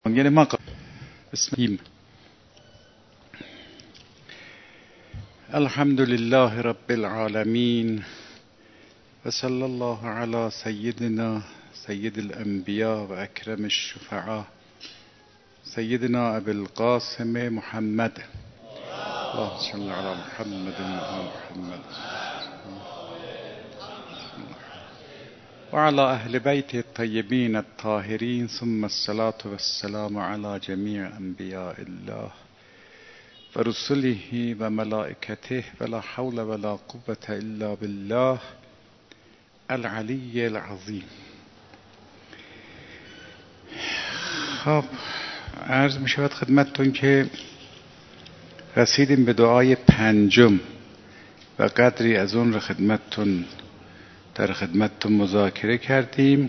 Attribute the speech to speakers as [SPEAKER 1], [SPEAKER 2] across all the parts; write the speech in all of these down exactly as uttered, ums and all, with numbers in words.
[SPEAKER 1] یعنی ما اسمیم الحمد لله رب العالمین و صلی الله علی سیدنا سید الانبیاء و اکرم الشفعاء سیدنا ابی القاسم محمد اللهم صل علی محمد و آل محمد و علی اهل بیت الطیبین الطاهرین ثم الصلاة والسلام علی جمیع انبیاء الله و رسله و ملائکته ولا حول ولا قوة الا بالله العلی العظیم. خب عرض می شود خدمتتون که رسیدیم به دعای پنجم و قدری از اون را خدمتتون در خدمتتون مذاکره کردیم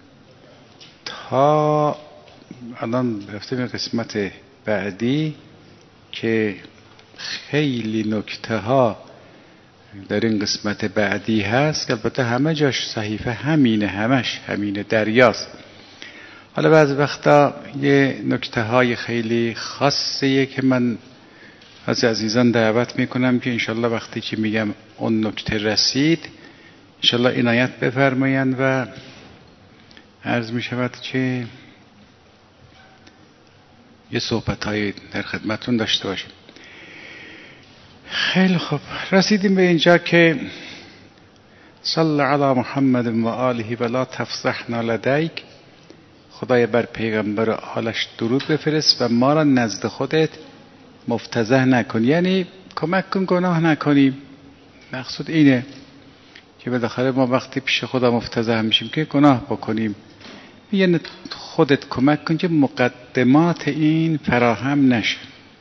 [SPEAKER 1] تا الان رفتیم به قسمت بعدی که خیلی نکته ها در این قسمت بعدی هست که البته همه جاش صحیفه همینه، همش همینه، دریاست. حالا بعضی وقتا یه نکته های خیلی خاصیه که من از عزیزان دعوت میکنم که انشالله وقتی که میگم اون نکته رسید انشالله عنایت بفرمایند و عرض می شود که یه صحبت های در خدمتون داشته باشیم. خیلی خوب، رسیدیم به اینجا که صلی علی محمد و آله و لا تفضحنا لدیک، خدای بر پیغمبر و آلش درود بفرست و ما را نزد خودت مفتضح نکن، یعنی کمک کن گناه نکنیم. مقصود اینه که بالاخره ما وقتی پیش خدا مفتضح میشیم که گناه بکنیم، یعنی خودت کمک کن که مقدمات این فراهم نشه.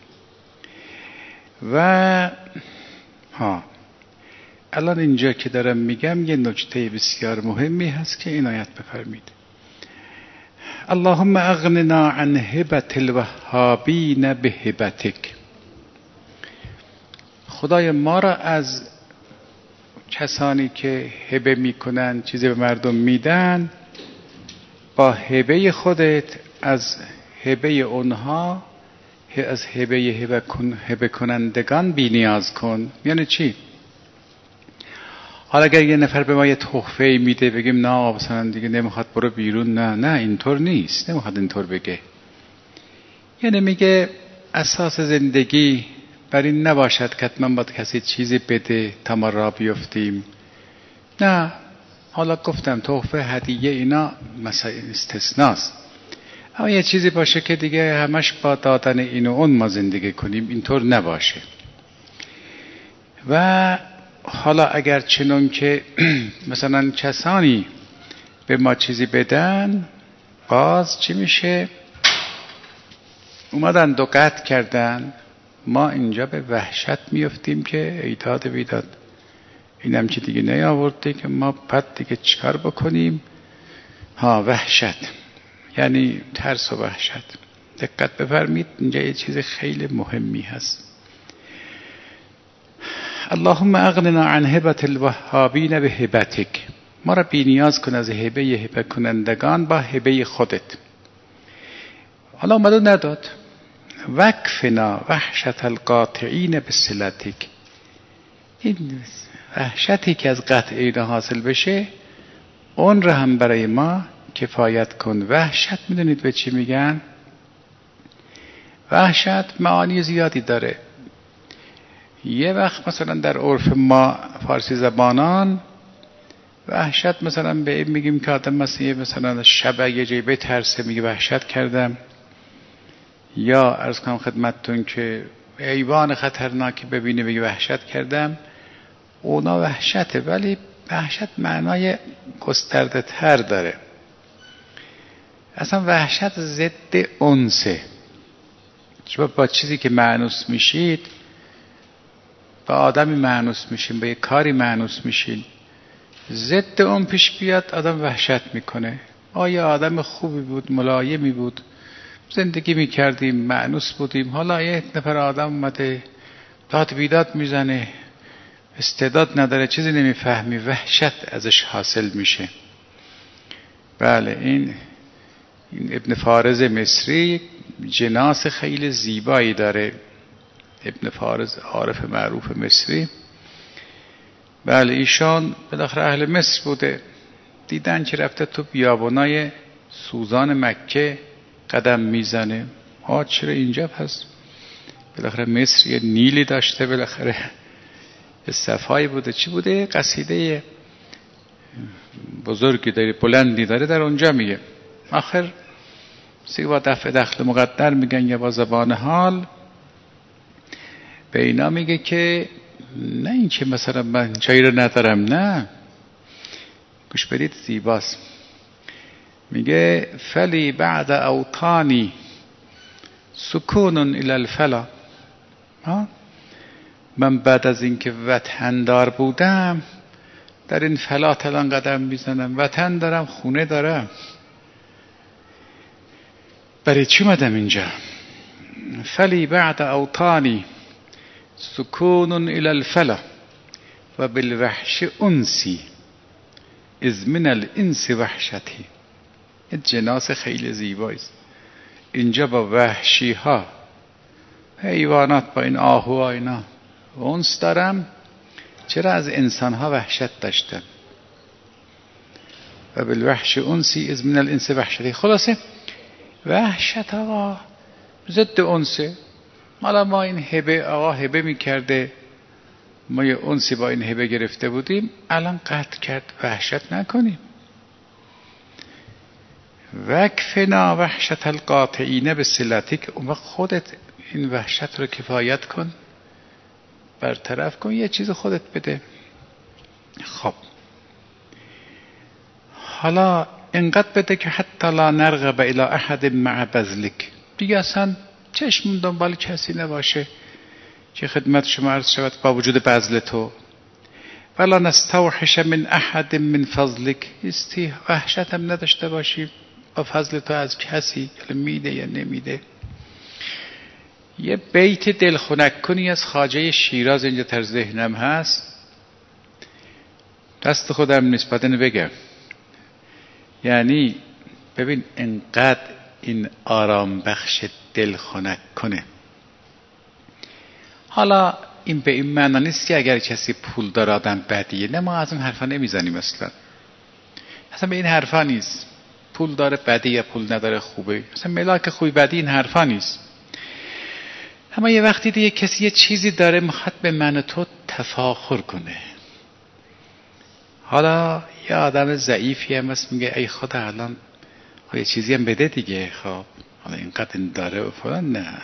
[SPEAKER 1] و ها الان اینجا که دارم میگم یه نکته بسیار مهمی هست که عنایت بفرمید. اللهم اغننا عن هبة الوهابین بهبتک، خدای ما را از کسانی که هبه میکنن، چیزی به مردم میدن، با هبه خودت از هبه اونها، از هبه هبه, کن هبه کنندگان بی نیاز کن. یعنی چی؟ حالا اگر یه نفر به ما یه تحفه میده بگیم نه مثلا دیگه نمیخواد برو بیرون، نه نه اینطور نیست، نمیخواد اینطور بگه. یعنی میگه اساس زندگی بر این نباشد که حتما باید کسی چیزی بده تا ما را بیفتیم. نه، حالا گفتم تحفه، هدیه، اینا مثلا استثناست، اما یه چیزی باشه که دیگه همش با دادن این و اون ما زندگی کنیم، اینطور نباشه. و حالا اگر چنون که مثلا کسانی به ما چیزی بدن، باز چی میشه؟ اومدن دو قطع کردن، ما اینجا به وحشت میفتیم که ایداد بیداد اینم که دیگه نیاورده که ما بعد دیگه چیکار بکنیم. ها وحشت یعنی ترس و وحشت. دقت بفرمید، اینجا یه چیز خیلی مهمی هست. اللهم اغننا عن هبة الوهابین بهبتک، ما را بی نیاز کن از هبه هبه کنندگان با هبه خودت. حالا اومد و نداد. وکفنا وحشت القاطعین بصلتک، این وحشتی که از قطع اینا حاصل بشه اون را هم برای ما کفایت کن. وحشت میدونید به چی میگن؟ وحشت معانی زیادی داره. یه وقت مثلا در عرف ما فارسی زبانان وحشت مثلا به این میگیم که آدم مثلا مثلا شب یه جایی بترسه میگه وحشت کردم، یا عرض کنم خدمتتون که حیوان خطرناکی ببینه بگه وحشت کردم. اونا وحشته، ولی وحشت معنای گسترده تر داره. اصلا وحشت ضد انسه. شما با چیزی که مانوس میشید، با آدمی مانوس میشین، با یک کاری مانوس میشین، ضد اون پیش بیاد آدم وحشت میکنه. آیا آدم خوبی بود، ملایمی بود، زندگی میکردیم، مانوس بودیم، حالا یک نفر آدم اومده داد بیداد میزنه، استعداد نداره، چیزی نمیفهمی، وحشت ازش حاصل میشه. بله، این این ابن فارض مصری جناس خیلی زیبایی داره. ابن فارض عارف معروف مصری، بله ایشان بالاخره اهل مصر بوده. دیدن که رفته تو بیابانای سوزان مکه قدم میزنه، ها چرا اینجا؟ پس بالاخره مصر یه نیلی داشته، بالاخره یه صفایی بوده. چی بوده؟ قصیده بزرگی داره، بلندی داره، در اونجا میگه آخر سی با دفع دخل مقدر میگن یا با زبان حال به اینا میگه که نه این که مثلا من چایی رو ندارم، نه گوش بدید زیباست. میگه فلی بعد اوطانی سکون الی الفلا، من بعد از اینکه وطندار بودم در این فلا الان قدم میزنم. وطن دارم، خونه دارم، برای چی اومدم اینجا؟ فلی بعد اوطانی سکون الی الفلا و بالوحش انسی از من الانس وحشتی. این جناس خیلی زیبایی است. اینجا با وحشی ها، حیوانات، با این آهوها اینا انس دارم، چرا از انسان ها وحشت داشتم. و بالوحش انسی از من الانس وحشتی. خلاصه وحشت آقا ضد انسه. مالا ما این هبه آقا هبه میکرده، ما یه انسی با این هبه گرفته بودیم، الان قطع کرد. وحشت نکنیم. وکفنا وحشت القاطعین به صلتک. اون وقت خودت این وحشت رو کفایت کن، برطرف کن، یه چیز خودت بده. خب حالا اینقدر بده که حتی لا نرغب الی احد مع بذلک، دیگه اصلا چشم دنبال کسی نباشه که خدمت شما عرض شود با وجود بذل تو. ولا نستوحش من احد من فضلک، استی وحشت هم نداشته باشی با فضل تو از کسی که میده یا نمیده. یه بیت دلخنک کنی از خواجه شیراز اینجا در ذهنم هست، دست خودم نسبت اینو بگم. یعنی ببین انقدر این آرام بخش دلخنک کنه. حالا این به این معنی نیست که اگر کسی پول داره آدم بدیه، نه، ما از این حرفا نمیزنیم اصلا. اصلا به این حرفا نیست پول داره بدی یا پول نداره خوبه، اصلا ملاک خوبی بدی این حرفا نیست. اما یه وقتی دیگه کسی یه چیزی داره میخواد به من و تو تفاخر کنه. حالا یه آدم ضعیفی هم هست میگه ای خدا الان یه چیزی هم بده دیگه، خب حالا اینقدر این داره و فلان. نه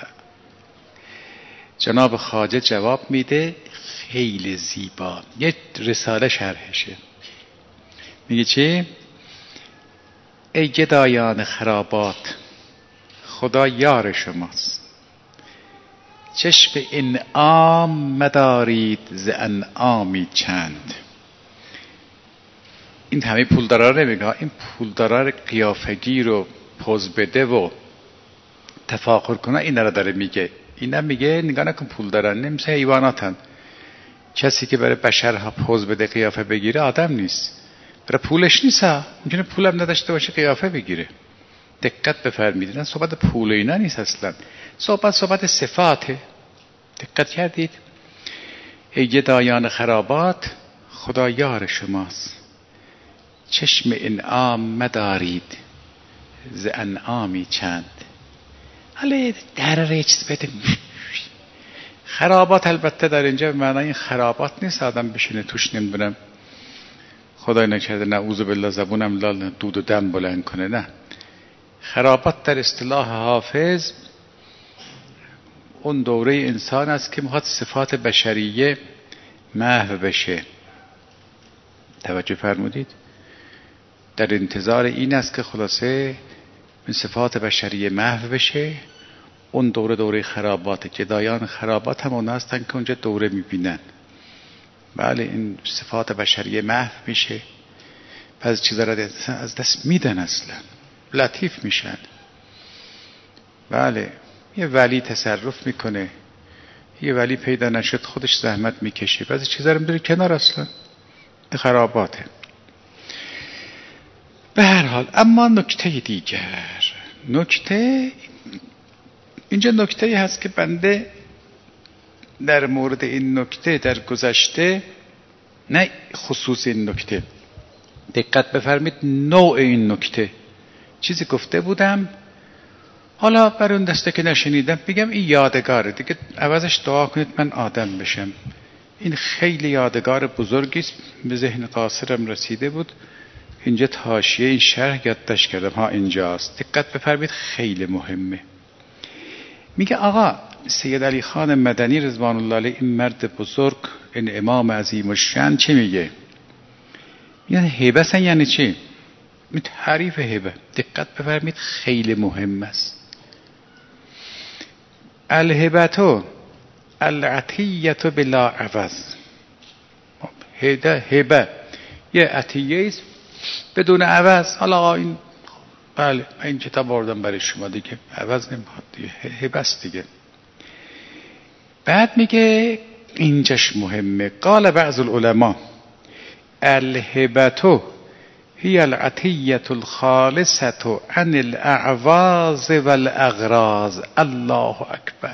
[SPEAKER 1] جناب خواجه جواب میده خیلی زیبا، یه رساله شرحشه. میگه چی؟ ای گدایان خرابات، خدا یار شماست. چشم انعام مدارید ز انعامی چند. این همه پولدارا رو نمیگه، این پولدارا رو قیافگی رو پوز بده و تفاخر کنه اینا رو داره میگه. اینا میگه نگاه نکن پولدارن نه، مثل حیواناتن. کسی که برای بشرها پوز بده قیافه بگیره آدم نیست، برای پولش نیست. ممکنه پولم نداشته باشه قیافه بگیره. دقت بفرمایید، نه صحبت پول اینا نیست اصلا، صحبت صحبت صفاته. دقت کردید؟ ای گدایان خرابات، خدا یار شماست. چشم انعام مدارید ز انعامی چند. حالا در یه چیز بده. خرابات البته در اینجا به معنای این خرابات نیست آدم بشینه توش نمیدونم خدای نکرده نعوذ بالله زبونم لال دود و دم بلند کنه، نه. خرابات در اصطلاح حافظ اون دوره انسان است که میخواد صفات بشریه محو بشه. توجه فرمودید؟ در انتظار این است که خلاصه این صفات بشریه محو بشه. اون دوره دوره خراباته. گدایان خرابات هم اون هستن که اونجا دوره میبینن. بله این صفات بشریه محو میشه، پس چیزا را از دست میدن، اصلا لطیف میشن. بله یه ولی تصرف میکنه، یه ولی پیدا نشد خودش زحمت میکشه، بعضی چیزا رو میذاره کنار، اصلا خراباته. به هر حال اما نکته دیگر، نکته اینجا نکته هست که بنده در مورد این نکته در گذشته، نه خصوص این نکته، دقت بفرمید نوع این نکته چیزی گفته بودم، حالا بر اون دسته که نشنیدم بگم این یادگاره دیگه، عوضش دعا کنید من آدم بشم. این خیلی یادگار بزرگی است، به ذهن قاصرم رسیده بود، اینجا حاشیه این شرح یادداشت کردم، ها اینجاست، دقت بفرمایید خیلی مهمه. میگه آقا سید علی خان مدنی رضوان الله علیه، این مرد بزرگ، این امام عظیم الشأن چه میگه؟ یعنی هیبه سن یعنی چی؟ این تعریف هیبه دقت بفرمایید خیلی مهم است. الهبتو العطیت بلا عوض، هیبه یه عطیه است بدون عوض. حالا این بله این کتاب آوردم برای شما دیگه، عوض نمیخواد دیگه، هیبه است دیگه. بعد میگه اینجاش مهمه، قال بعض العلماء الهبتو هی العطیت الخالصة عن الاعواض والاغراض. الله اکبر.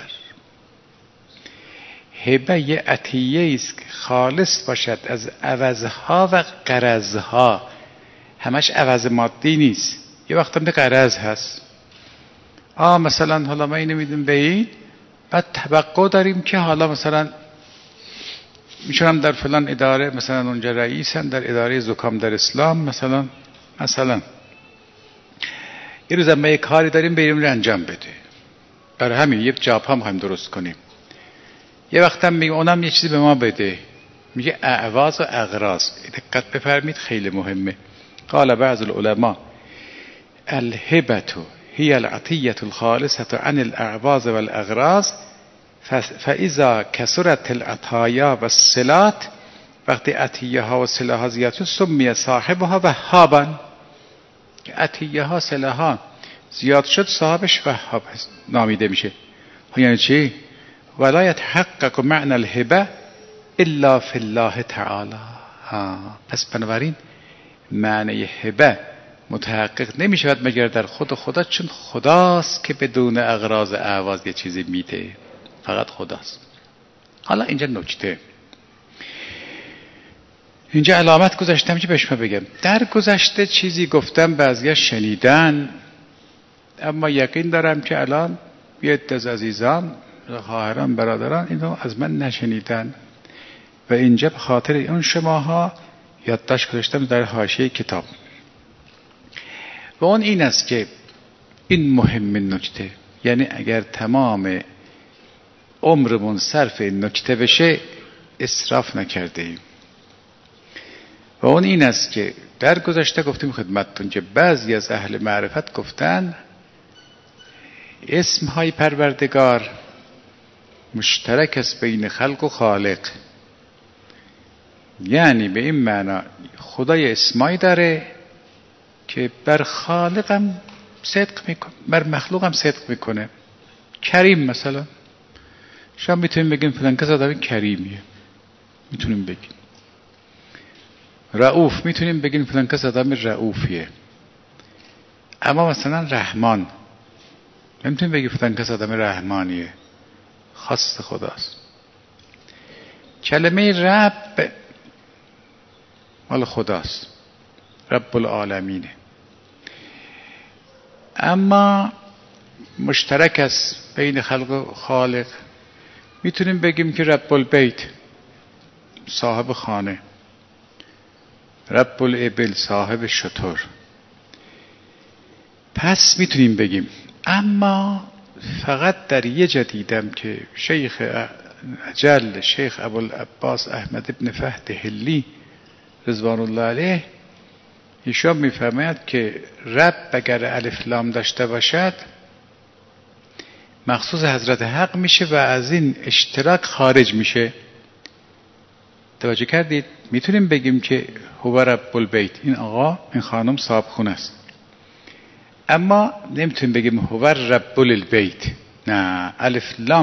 [SPEAKER 1] هبه یه عطیه است که خالص باشد از عوضها و غرضها، همش عوض مادی نیست، یه وقت هم غرض هست. آه مثلا حالا ما اینو میدیم به این، بعد توقع داریم که حالا مثلا میشونم در فلان اداره مثلا اونجا رئیسن، در اداره زکام در اسلام مثلا مثلا یه روز ما یه کاری داریم بریم رو انجام بده، برای همین یه جاب هم هم درست کنیم. یه وقت هم میگه اونم یه چیزی به ما بده، میگه اعواض و اغراض. دقت بفرمید خیلی مهمه. قال بعض العلماء الهبة هي العطية الخالصة عن الأعواض والأغراض فإذا كثرت العطايا والصلات، وقتی عطیه ها و صله ها زیاد شد سمی صاحبها وهابا، عطیه ها صله ها زیاد شد صاحبش وهاب نامیده میشه. یعنی چی؟ ولا يتحقق معنى الهبه الا في الله تعالی. پس بنابراین معنی هبه متحقق نمیشود مگر در خود خدا، چون خداست که بدون اغراض اعواض یه چیزی میده، فقط خداست. حالا اینجا نکته، اینجا علامت گذاشتم که بهش بگم. در گذشته چیزی گفتم، بعضیا شنیدن، اما یقین دارم که الان یه عده از عزیزان خواهران برادران اینو از من نشنیدن و اینجا به خاطر اون شماها یادداشت گذاشتم در حاشیه کتاب. و اون این است که این مهم نکته، یعنی اگر تمام عمرمون صرف این نکته بشه اسراف نکرده ایم. و اون این است که در گذشته گفتیم خدمتتون که بعضی از اهل معرفت گفتن اسمهای پروردگار مشترک است بین خلق و خالق، یعنی به این معنا خدای اسمایی داره که بر خالقم صدق میکنه، بر مخلوقم صدق میکنه. کریم مثلا، شما میتونیم بگیم فلان کس آدم کریمیه، میتونیم بگیم. رؤوف میتونیم بگیم فلان کس آدم رؤوفیه. اما مثلا رحمان نمیتونیم بگیم فلان کس آدم رحمانیه، خاص خداست. کلمه رب مال خداست، رب العالمینه. اما مشترک است بین خلق و خالق. میتونیم بگیم که رب البیت صاحب خانه، رب الابل صاحب شتر. پس میتونیم بگیم. اما فقط در یه جا دیدم که شیخ اجل شیخ ابوالعباس احمد ابن فهد حلی رضوان الله علیه ایشان میفرماید که رب اگر الف لام داشته باشد مخصوص حضرت حق میشه و از این اشتراک خارج میشه. توجه کردید؟ میتونیم بگیم که هو رب البیت، این آقا این خانم صاحب خونه است، اما نمیتونیم بگیم هو رب البیت. نه، الف لام به رب بیاد مخصوص حضرت حق میشه. توجه کردید؟ میتونیم بگیم هو رب البیت، اما نمیتونیم بگیم هو رب البیت. نه، الف لام به رب بیاد مخصوص حضرت حق میشه. توجه کردید؟ میتونیم بگیم هو رب البیت، اما نمیتونیم بگیم هو رب البیت. نه، الف لام به رب بیاد مخصوص حضرت حق میشه.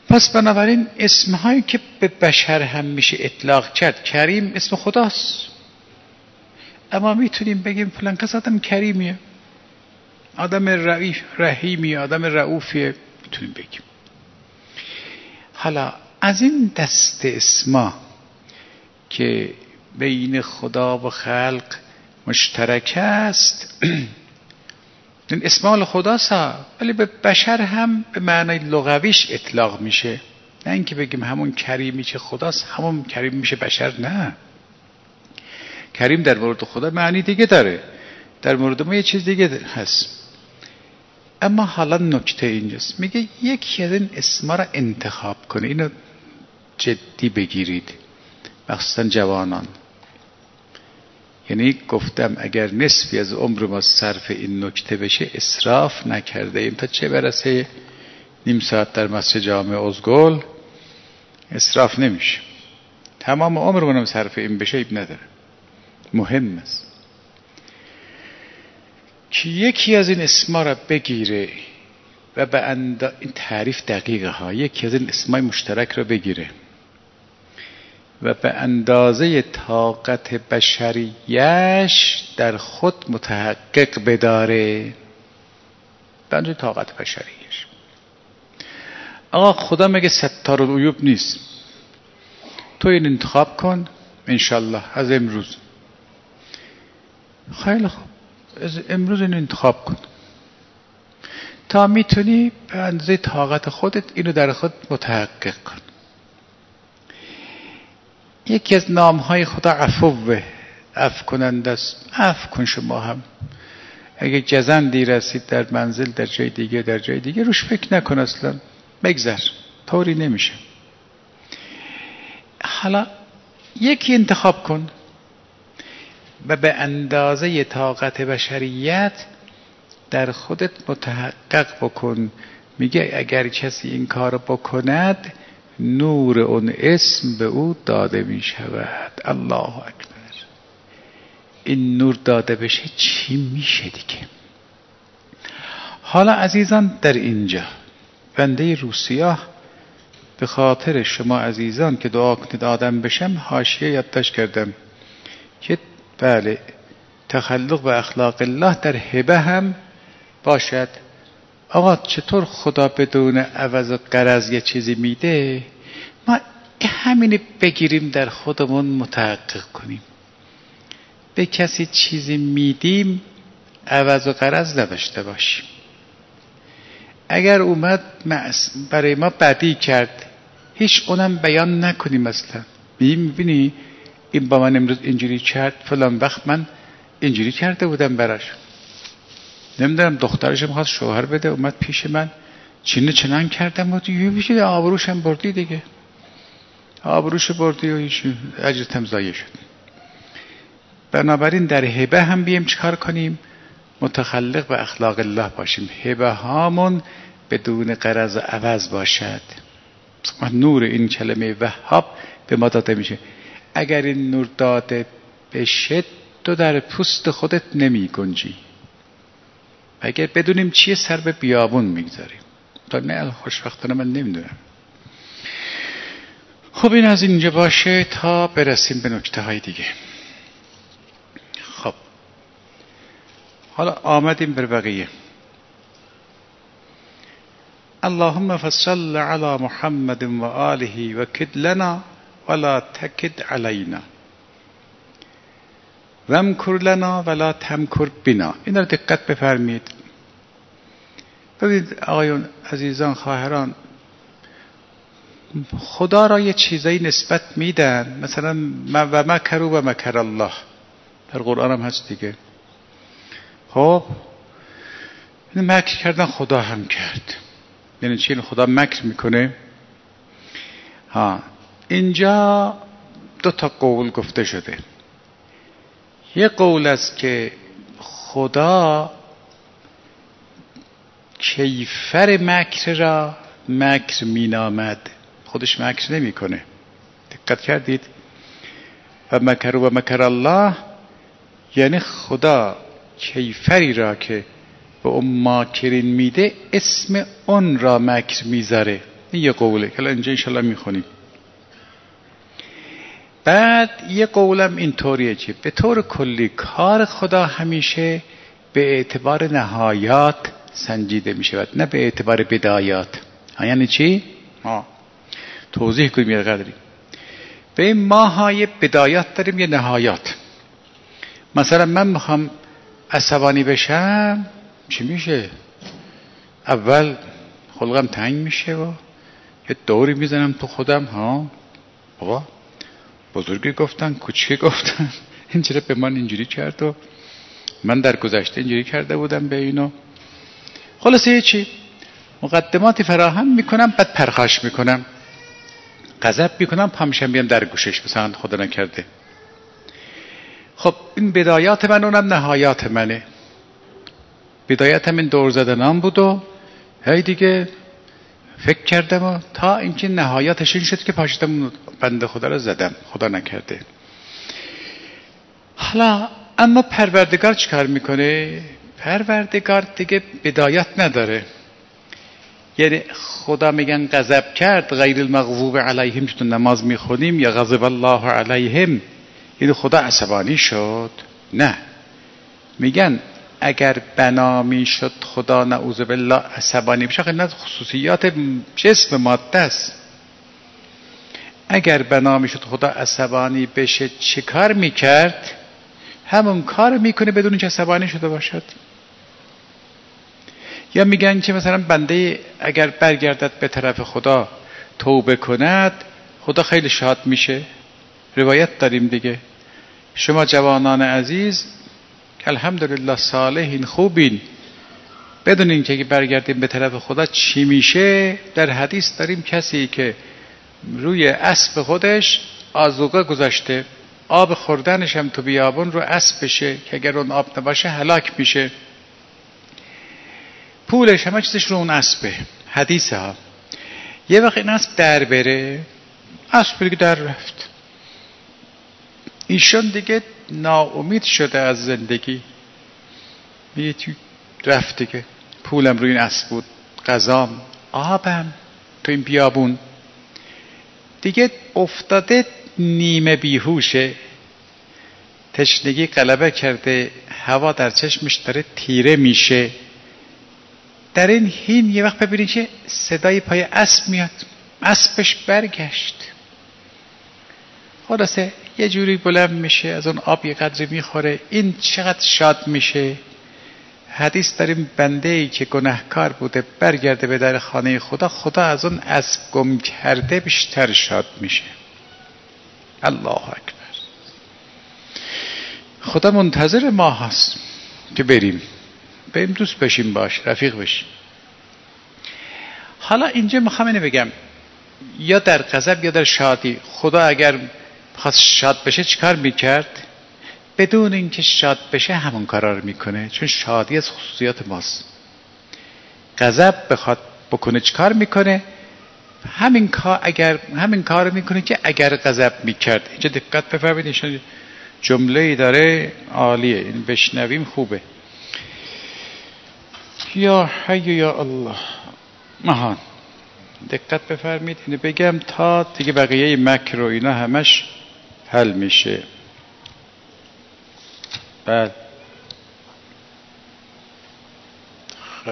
[SPEAKER 1] پس بنابراین اسمهایی که به بشر هم میشه اطلاق کرد، کریم اسم خداست، اما میتونیم بگیم فلان کس آدم کریمیه، آدم رحیمی، آدم رؤوفیه، میتونیم بگیم. حالا از این دست اسما که بین خدا و خلق مشترک است این اسمال خداست، ولی به بشر هم به معنای لغویش اطلاق میشه، نه اینکه بگیم همون کریمی که خداست همون کریم میشه بشر. نه، کریم در مورد خدا معنی دیگه داره، در مورد ما یه چیز دیگه هست. اما حالا نکته اینجاست، میگه یکی از این اسما را انتخاب کنه. اینو جدی بگیرید، مخصوصا جوانان. یعنی گفتم اگر نصفی از عمر ما صرف این نکته بشه اسراف نکرده ایم، تا چه برسه نیم ساعت در مسجد جامع ازگل اسراف نمیشه. تمام عمرمون صرف این بشه ایب نداره، مهم است که یکی از این اسما را بگیره و به اندازه، این تعریف دقیقه ها، یکی از این اسمای مشترک را بگیره و به اندازه طاقت بشریش در خود متحقق بداره، به اندازه طاقت بشریش. آقا خدا مگه ستار العیوب نیست؟ تو این انتخاب کن انشالله از امروز. خیلی خوب، از امروز این انتخاب کن تا میتونی به اندازه طاقت خودت اینو در خود متحقق کن. یکی از نامهای خدا عفوه، عفو کننده است. عفو کن شما هم. اگه جزندی رسید در منزل در جای دیگه در جای دیگه روش فکر نکن، اصلا بگذر، طوری نمیشه. حالا یکی انتخاب کن و به اندازه طاقت بشریت در خودت متحقق بکن. میگه اگر کسی این کار بکند نور اون اسم به او داده می شود. الله اکبر. این نور داده بشه چی میشه دیگه؟ حالا عزیزان در اینجا بنده روسیاه به خاطر شما عزیزان که دعا کنید آدم بشم حاشیه یادداشت کردم که بله تخلق و اخلاق الله در هبه هم باشد. آقا چطور خدا بدون عوض و غرض یه چیزی میده؟ ما همینی بگیریم در خودمون متحقق کنیم. به کسی چیزی میدیم عوض و غرض نداشته باشیم. اگر اومد برای ما بدی کرد هیچ اونم بیان نکنیم. اصلا میبینی این با من امروز اینجوری کرد، فلان وقت من اینجوری کرده بودم براش، نمیدونم دخترش میخواست شوهر بده اومد پیش من چینه چنان کردم و یه بیشید آبروشم بردی دیگه، آبروش بردی و هیچ اجرتم ضایع شد. بنابراین در هبه هم بیم چکار کنیم؟ متخلق به اخلاق الله باشیم. هبه هامون بدون غرض و عوض باشد. نور این کلمه وهاب به ما داده میشه. اگر این نور داده بشه تو در پوست خودت نمی گنجی. اگر بدونیم چیه سر به بیابون میگذاریم. تا نه خوشبختانه من نمیدونم. خب این از اینجا باشه تا برسیم به نکته های دیگه. خب حالا آمدیم بر بقیه. اللهم فصل علی محمد و آله و کد لنا ولا تکد علینا وامکر لنا ولا تمکر بنا. این رو دقت بفرمید. ببینید آقایون عزیزان خواهران، خدا را یه چیزایی نسبت میدن، مثلا و مکروا و مکر الله در قرآن هم هست دیگه. خب این مکر کردن خدا هم کرد. یعنی چی؟ خدا مکر میکنه. ها اینجا دو تا قول گفته شده. یه قول است که خدا کیفر مکر را مکر مینامد، خودش مکر نمی کنه. دقت کردید؟ و مکر و مکر الله یعنی خدا کیفری را که به اون ماکرین میده اسم اون را مکر میذاره. این یه قوله که اینجا انشالله میخونیم. بعد یه قولم اینطوریه که به طور کلی کار خدا همیشه به اعتبار نهایات سنجیده میشه و نه به اعتبار بدایات. یعنی چی؟ ها توضیح کنیم یه قدری. به این ما یه بدایات داریم یه نهایات. مثلا من میخوام عصبانی بشم چی میشه؟ اول خلقم تنگ میشه و یه دوری میزنم تو خودم. ها بابا بزرگی گفتن کوچکی گفتن این چرا به من اینجوری کرد و من در گذشته اینجوری کرده بودم به اینو. خلاصه چی؟ مقدماتی فراهم میکنم بعد پرخاش میکنم، غضب میکنم، پامشم بیام در گوشش مثلا خدا نکرده. خب این بدایات من، اونم نهایات منه. بدایتم این دور زدنم بود و هی دیگه فکر کردم و تا اینکه نهایتش این شد که پاشتم بنده خدا رو زدم، خدا نکرده. حالا اما پروردگار چیکار میکنه؟ پروردگار دیگه بدایت نداره. یعنی خدا میگن غضب کرد، غیر المغضوب علیهم تو نماز میخونیم یا غضب الله علیهم، یعنی خدا عصبانی شد. نه، میگن اگر بنا میشد خدا نعوذ بالله عصبانی بشه، نه خصوصیات جسم ماده است. اگر بنا میشد خدا عصبانی بشه چه کار میکرد؟ همون کار میکنه بدون اینکه عصبانی شده باشد. یا میگن که مثلا بنده اگر برگردد به طرف خدا توبه کند خدا خیلی شاد میشه. روایت داریم دیگه، شما جوانان عزیز که الحمدلله صالحین خوبین، بدون اینکه که برگردیم به طرف خدا چی میشه. در حدیث داریم کسی که روی اسب خودش آذوقه گذاشته، آب خوردنش هم تو بیابون رو اسبشه که اگر اون آب نباشه هلاک میشه، پولش همه چیزش رو اون اسبه. حدیثه ها. یه وقت این اسب در بره، اسب دیگه در رفت، ایشون دیگه ناامید شده از زندگی، میگه تو رفت دیگه، پولم روی این اسب بود، غذام، آبم تو این بیابون، دیگه افتاده نیمه بیهوشه، تشنگی غلبه کرده، هوا در چشمش داره تیره میشه. در این حین یه وقت ببینید که صدای پای اسب میاد، اسبش برگشت. خلاصه یه جوری بلند میشه، از اون آب یه قدری میخوره، این چقدر شاد میشه. حدیث داریم بنده ای که گناهکار بوده برگرده به در خانه خدا، خدا از اون اسب گم کرده بیشتر شاد میشه. الله اکبر. خدا منتظر ما هست که بریم بریم دوست بشیم، باش رفیق بشیم. حالا اینجا میخوام اینو بگم، یا در غضب یا در شادی، خدا اگر خواست شاد بشه چیکار میکرد؟ بدون اینکه شاد بشه همون کارا رو میکنه، چون شادی از خصوصیات ماست. غضب بخواد بکنه چیکار میکنه؟ همین کار اگر همین کارو میکنه که اگر غضب میکرد. اینجا دقت بفرمایید، جمله‌ای داره عالیه، این بشنویم خوبه. یا حی یا الله. مهان دقت بفرمید اینو بگم تا دیگه بقیه مکر و اینا همش حل میشه. بعد خیلی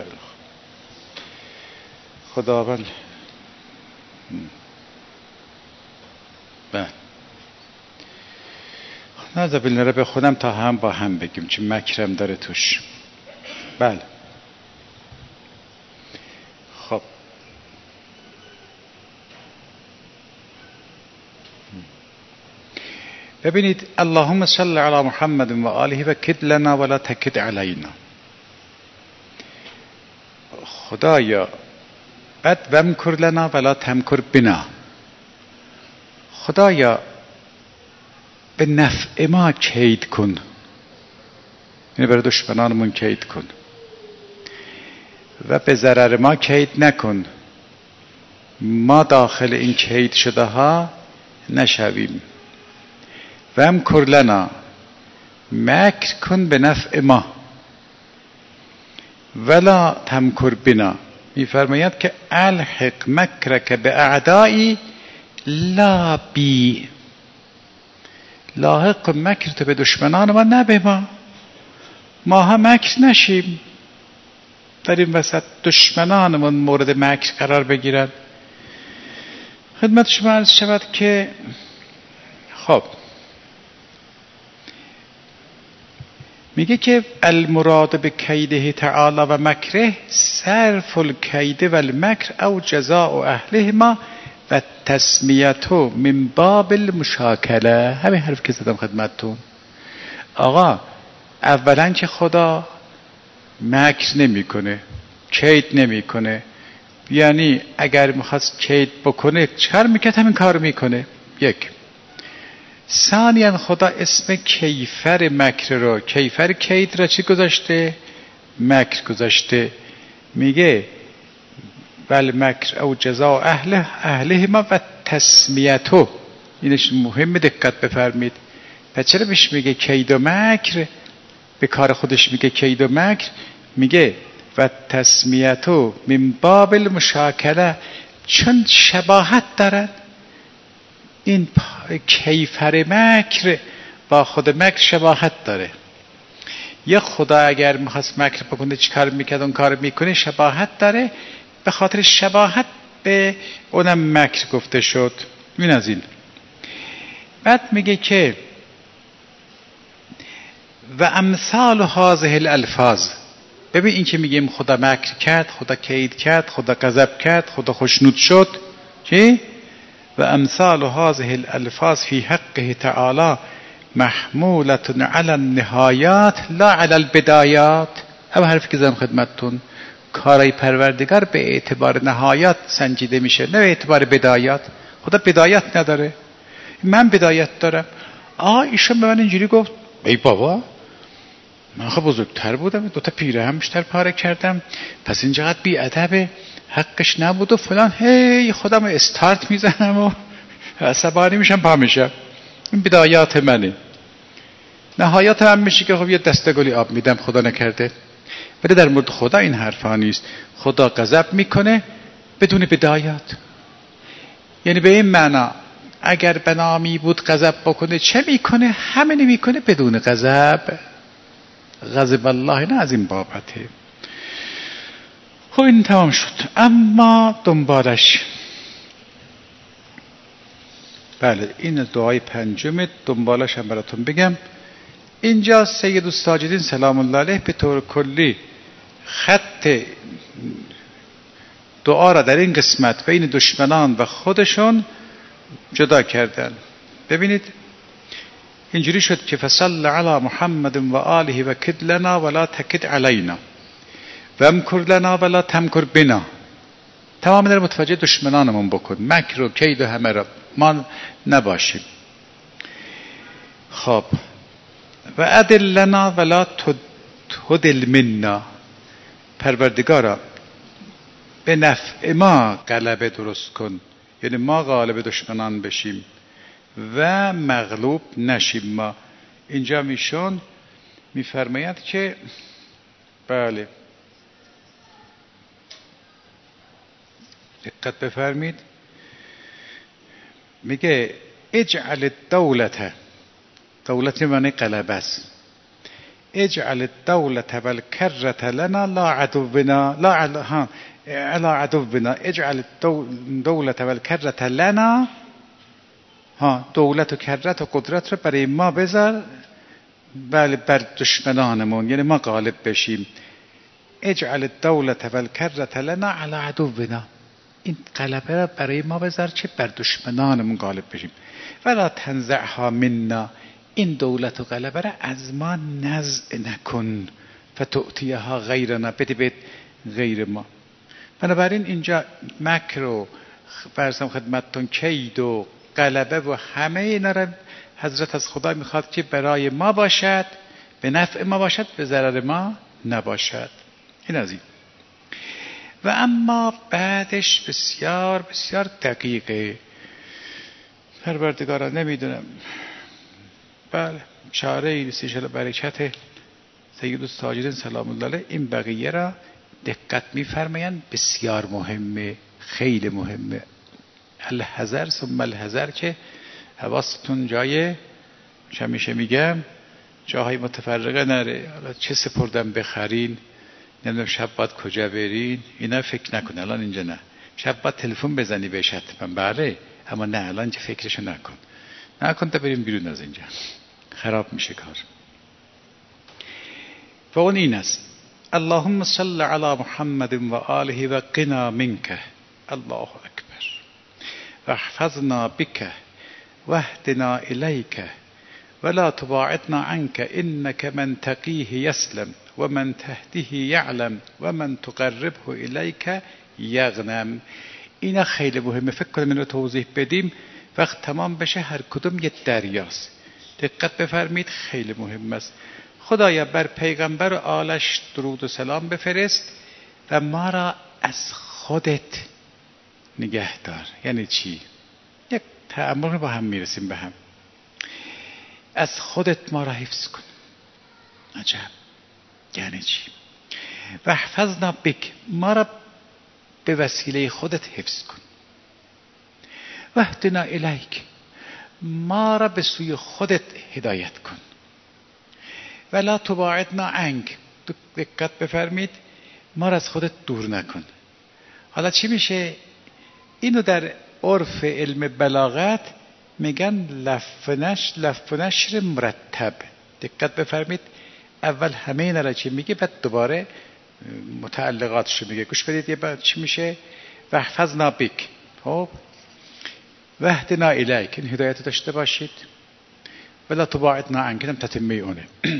[SPEAKER 1] خداوند بعد نظر نره به خودم تا هم با هم بگیم چه مکرم داره توش. بله خب ببینید، اللهم صل علی محمد و آله و کد لنا ولا تکد علینا. خدایا بعد ومکر لنا ولا تمکر بنا. خدایا به نفع ما کید کن، یعنی برای دشمنانمون کید کن، و به ضرر ما کید نکن، ما داخل این کید شده ها نشویم. ومکر لنا، مکر کن به نفع ما، ولا تمکر بنا، میفرماید که الحق مکرک به اعدایی لا بی، لاحق مکر تو به دشمنان ما نه به ما، ما هم مکر نشیم در این وسط دشمنانمون مورد مکر قرار بگیرن. خدمت شما عرض شود که خب میگه که المراد به کیده تعالی و مکره صرف الکید و المکر او جزاء اهلهما و تسمیتو من باب المشاکله. همین حرف که زدم خدمتتون. آقا اولا که خدا مکر نمیکنه، کید نمیکنه، یعنی اگر میخواست کید بکنه چکار میکرد؟ همین کار میکنه. یک. ثانیاً خدا اسم کیفر مکر رو، کیفر کید را چی گذاشته؟ مکر گذاشته. میگه بل مکر او جزاء اهله اهله ما و تسمیتو. اینش مهم، دقت بفرمید. پس چرا بهش میگه کید و مکر؟ به کار خودش میگه کید و مکر، میگه و تسمیتو من باب المشاکله، چون شباهت دارن. این کیفر مکر با خود مکر شباهت داره. یا خدا اگر میخواست مکر بکنه چی کار میکرد؟ اون کار میکنه. شباهت داره، به خاطر شباهت به اونم مکر گفته شد. این از این. بعد میگه که و امثال هذه الالفاظ. ببین این که میگیم خدا مکر کرد، خدا کید کرد، خدا غضب کرد، خدا خوشنود شد، چی؟ و امثال هذه الالفاظ فی حقه تعالی محمولة علی النهایات لا علی البدایات. هم حرفی که زدم خدمتتون، کارای پروردگار به اعتبار نهایات سنجیده میشه، نه به اعتبار بدایات. خدا بدایت نداره. من بدایت دارم. آه ایشون به من اینجوری گفت، ای بابا من خب بزرگتر بودم، دوتا پیره هم بیشتر پاره کردم، پس این چقدر بی ادبه، حقش نبود و فلان. هی خودم استارت میزنم و عصبانی میشم، پا میشم. این بدایات منه. نهایات من میشه که خب یه دسته گلی آب میدم، خدا نکرده. ولی در مورد خدا این حرفا نیست. خدا غضب میکنه بدون بدایات. یعنی به این معنا اگر بنامی بود غضب بکنه چه میکنه؟ همینی میکنه بدون غضب. غضب الله نه از این بابته. خب این تمام شد. اما دنبالش، بله این دعای پنجم، دنبالش هم براتون بگم. اینجا سید الساجدین سلام الله علیه به طور کلی خط دعا را در این قسمت بین دشمنان و خودشون جدا کردن. ببینید اینجوری شد که فصل علی محمد و آله و کد لنا ولا تکد علینا و امکر لنا ولا تمکر بنا. تمام در متوجه دشمنانمون بکن، مکر و کید و همه را ما نباشیم. خب و عدل لنا ولا تدل منا. پروردگارا به نفع ما غلبه درست کن، یعنی ما غالب دشمنان بشیم و مغلوب نشیم ما. اینجا میشون میفرماید که بله دقت بفرمید، میگه اجعل الدولت، دولت معنی غلبه است، اجعل الدولت والکرة لنا لا عدونا لا عل... ها علا عدونا، اجعل الدولت والکرة لنا، ها دولت و کرت و قدرت رو برای ما بذار، بله بر دشمنانمون، یعنی ما غالب بشیم. اجعل الدولت والکرة لنا علی عدونا، این غلبه را برای ما بذار چه؟ بر دشمنانمون غالب بشیم. ولا تنزعها منا، این دولت و غلبه را از ما نزع نکن، فتؤتیها غیرنا، بده به غیر ما. بنابراین اینجا مکر و فرضم خدمتتون کید و غلبه و همه اینا را حضرت از خدا میخواد که برای ما باشد، به نفع ما باشد، به ضرر ما نباشد. این از این. و اما بعدش بسیار بسیار دقیقه. پروردگارا نمیدونم، بله چاره ای نیست، ان برکت سید الساجدین سلام الله علیه این بقیه را دقت می‌فرمایند بسیار مهمه، خیلی مهمه. الحذر ثم الحذر، که حواستون جای چه میشه میگم جاهای متفرقه نره. حالا چه سپردم بخرین، نمیدونم شب باید کجا برین، اینا فکر نکن. الان اینجا نه. شب باید تلفن بزنی بهش حتما، بله، اما نه الان چه فکرشو نکن. نکن تا بریم بیرون از اینجا، خراب میشه کار. و اون این است: اللهم صل علی محمد و آله و قنا منک، الله اکبر، و احفظنا بک و اهدنا الیک ولا تباعدنا عنك انك من تقیه یسلم و من تهدیه یعلم و من تقربه الیک یغنم. اینا خیلی مهمه، فکر کنم اینو توضیح بدیم وقت تمام بشه. هر کدوم یه دریاست. دقت بفرمید، خیلی مهم است. خدایا بر پیغمبر و آلش درود و سلام بفرست و ما را از خودت نگه دار. یعنی چی؟ یک تأمل با هم میرسیم به هم. از خودت ما را حفظ کن. عجب، یعنی چی؟ و احفظنا بک، ما را به وسیله خودت حفظ کن. و اهدنا الیک، ما را به سوی خودت هدایت کن. ولا تباعدنا عنک، دقت بفرمید، ما را از خودت دور نکن. حالا چی میشه؟ اینو در عرف علم بلاغت میگن لف نشر، لف نشر مرتب. دقت بفرمید، اول همه اینا را چی میگه، بعد دوباره متعلقاتش میگه. گوش بدید یه بعد چی میشه؟ و احفظنا بک، خب و اهدنا الیک، این هدایت داشته باشید. ولا تباعدنا عنک، هم تتمه اونه.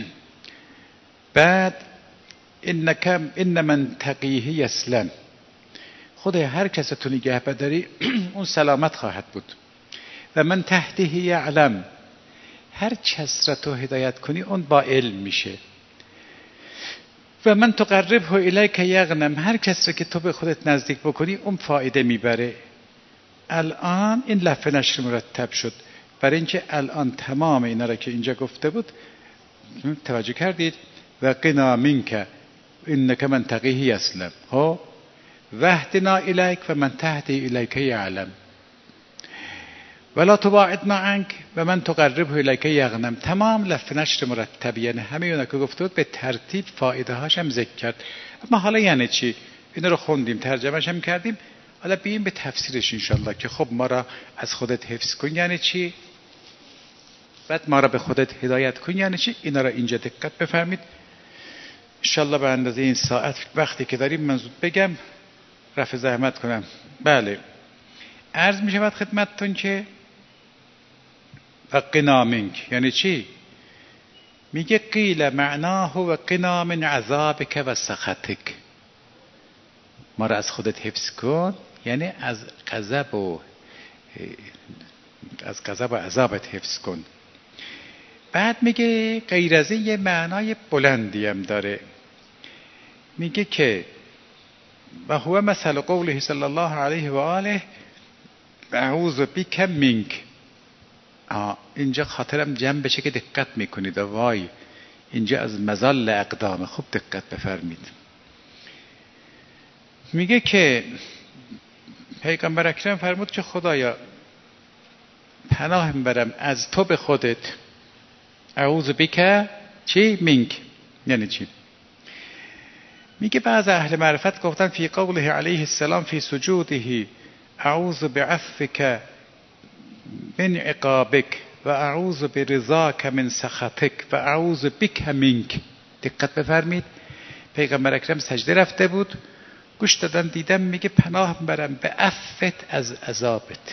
[SPEAKER 1] بعد انک ان من تقیه یسلم، خدای هر کس تو نگه بداری اون سلامت خواهد بود. و من تهدیه یعلم، هر کس را تو هدایت کنی اون با علم میشه. و من تقربه الیک یغنم، هر کس را که تو به خودت نزدیک بکنی اون فایده میبره. الان این لفظ نشر مرتب شد برای اینکه الان تمام اینا را که اینجا گفته بود توجه کردید. و قنا منک انک من تقیه یسلم، ها و اهدنا الیک و من تهدی الیک یعلم ولا تباعدنا عنک و من تقربه الیک یغنم. تمام لفظ نشر مرتب، یعنی همه اونا که گفته بود به ترتیب فایده هاش هم ذکر کرد. اما حالا یعنی چی؟ اینا رو خوندیم، ترجمهش هم کردیم. حالا بیاییم به تفسیرش انشالله که خب ما را از خودت حفظ کن یعنی چی؟ بعد ما را به خودت هدایت کن یعنی چی؟ اینا را اینجا دقت بفرمید. انشالله به اندازه این ساعت وقتی که داریم من زود بگم، رفع زحمت کنم. بله، عرض می شود خدمتتون که و قنا منک یعنی چی؟ میگه قیل معناه و قنا من عذابک و سخطک، ما را از خودت حفظ کن یعنی از غضب و از غضب و عذابت حفظ کن. بعد میگه غیر از این یه معنای بلندی هم داره، میگه که و هو مثل قوله صلی الله علیه و آله اعوذ بک منک. اینجا خاطرم جمع بشه که دقت میکنید. وای اینجا از مزال اقدام، خوب دقت بفرمید. میگه که پیغمبر اکرم فرمود که خدایا پناه میبرم از تو به خودت. اعوذ بک چی؟ منک یعنی چی؟ میگه بعض اهل معرفت گفتن فی قوله علیه السلام فی سجوده اعوذ بعفوک من عقابک و اعوذ برضاک من سخطک و اعوذ بک منک. دقت بفرمید، پیغمبر اکرم سجده رفته بود، گوش دادن دیدم میگه پناه میبرم به عفوت از عذابت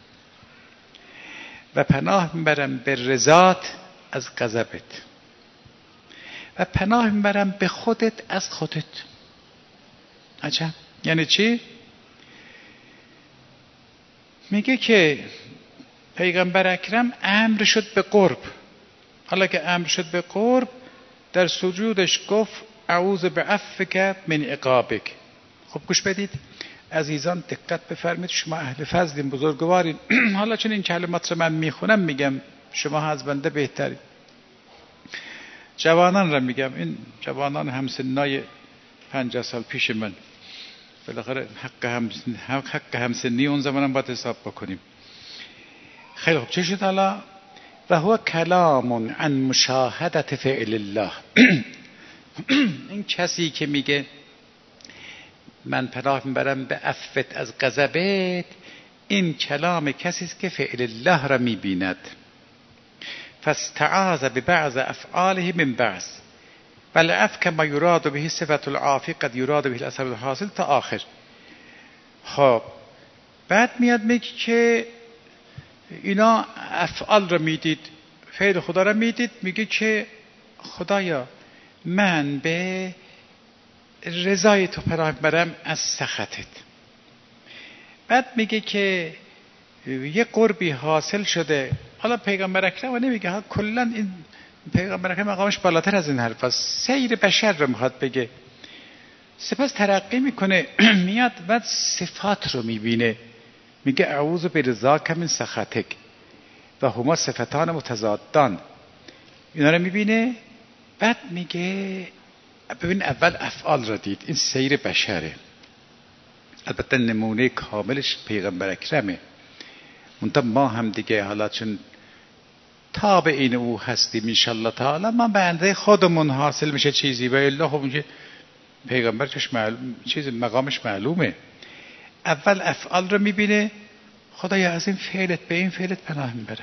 [SPEAKER 1] و پناه میبرم به رضات از غضبت و پناه میبرم به خودت از خودت. عجب، یعنی چی؟ میگه که پیغمبر اکرم امر شد به قرب. حالا که امر شد به قرب، در سجودش گفت اعوذ بعفوک من عقابک. خب گوش بدید عزیزان، دقت بفرمید. شما اهل فضلین، بزرگوارین. حالا چون این کلمات رو من میخونم میگم شما از بنده بهترین. جوانان را میگم، این جوانان همسنای پنجاه سال پیش من. بالاخره حق هم حق همسنی اون زمانم باید حساب بکنیم. خیلی خوب، چه شد حالا؟ و هو کلام عن مشاهدت فعل الله. این کسی که میگه من پناه میبرم به عفوت از غضبت، این کلام کسی است که فعل الله را میبیند. فاستعاذ ببعض افعاله من بعض والعفو كما يراد به صفت العافی قد يراد به الاثر الحاصل تا آخر. خب بعد میاد میگه که اینا افعال را میدید، فعل خدا را میدید، میگه که خدایا من به رضای تو پناه برم از سخطت. بعد میگه که یه قربی حاصل شده. حالا پیغمبر اکرم نمیگه، ها کلا این پیغمبر اکرم مقامش بالاتر از این حرف است، سیر بشر رو میخواد بگه. سپس ترقی میکنه میاد بعد صفات رو میبینه، میگه اعوذ برضاک من سخطک و هما صفتان متضادان. اینا رو میبینه، بعد میگه ببین اول افعال را دید، این سیر بشره. البته نمونه کاملش پیغمبر اکرمه، منتها ما هم دیگه حالا چون تابعین او هستیم انشالله تعالی ما به اندازه خودمون حاصل میشه چیزی و الا خب میشه پیغمبرش معلوم چیز مقامش معلومه. اول افعال رو میبینه، خدایا از این فعلت به این فعلت پناه میبرم.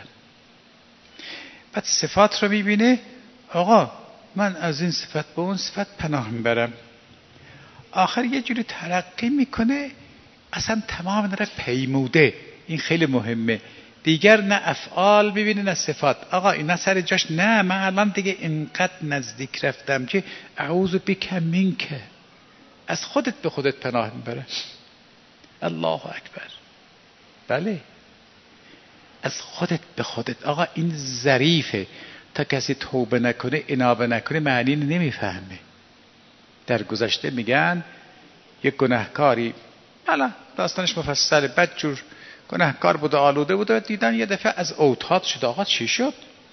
[SPEAKER 1] بعد صفات رو میبینه، آقا من از این صفت به اون صفت پناه میبرم. آخر یه جوری ترقی میکنه اصلا تمام داره پیموده. این خیلی مهمه، دیگر نه افعال ببینه نه صفات. آقا اینا سر جاش نه، من الان دیگه اینقدر نزدیک رفتم که اعوذ بک منک، از خودت به خودت پناه میبره. الله اکبر. بله از خودت به خودت. آقا این ظریفه، تا کسی توبه نکنه انابه نکنه معنی نمیفهمه. در گذشته میگن یک گناهکاری، حالا داستانش مفصله، بدجور گناهکار بود و آلوده بود و دیدن یه دفعه از اوتاد شد. آقا چی شد؟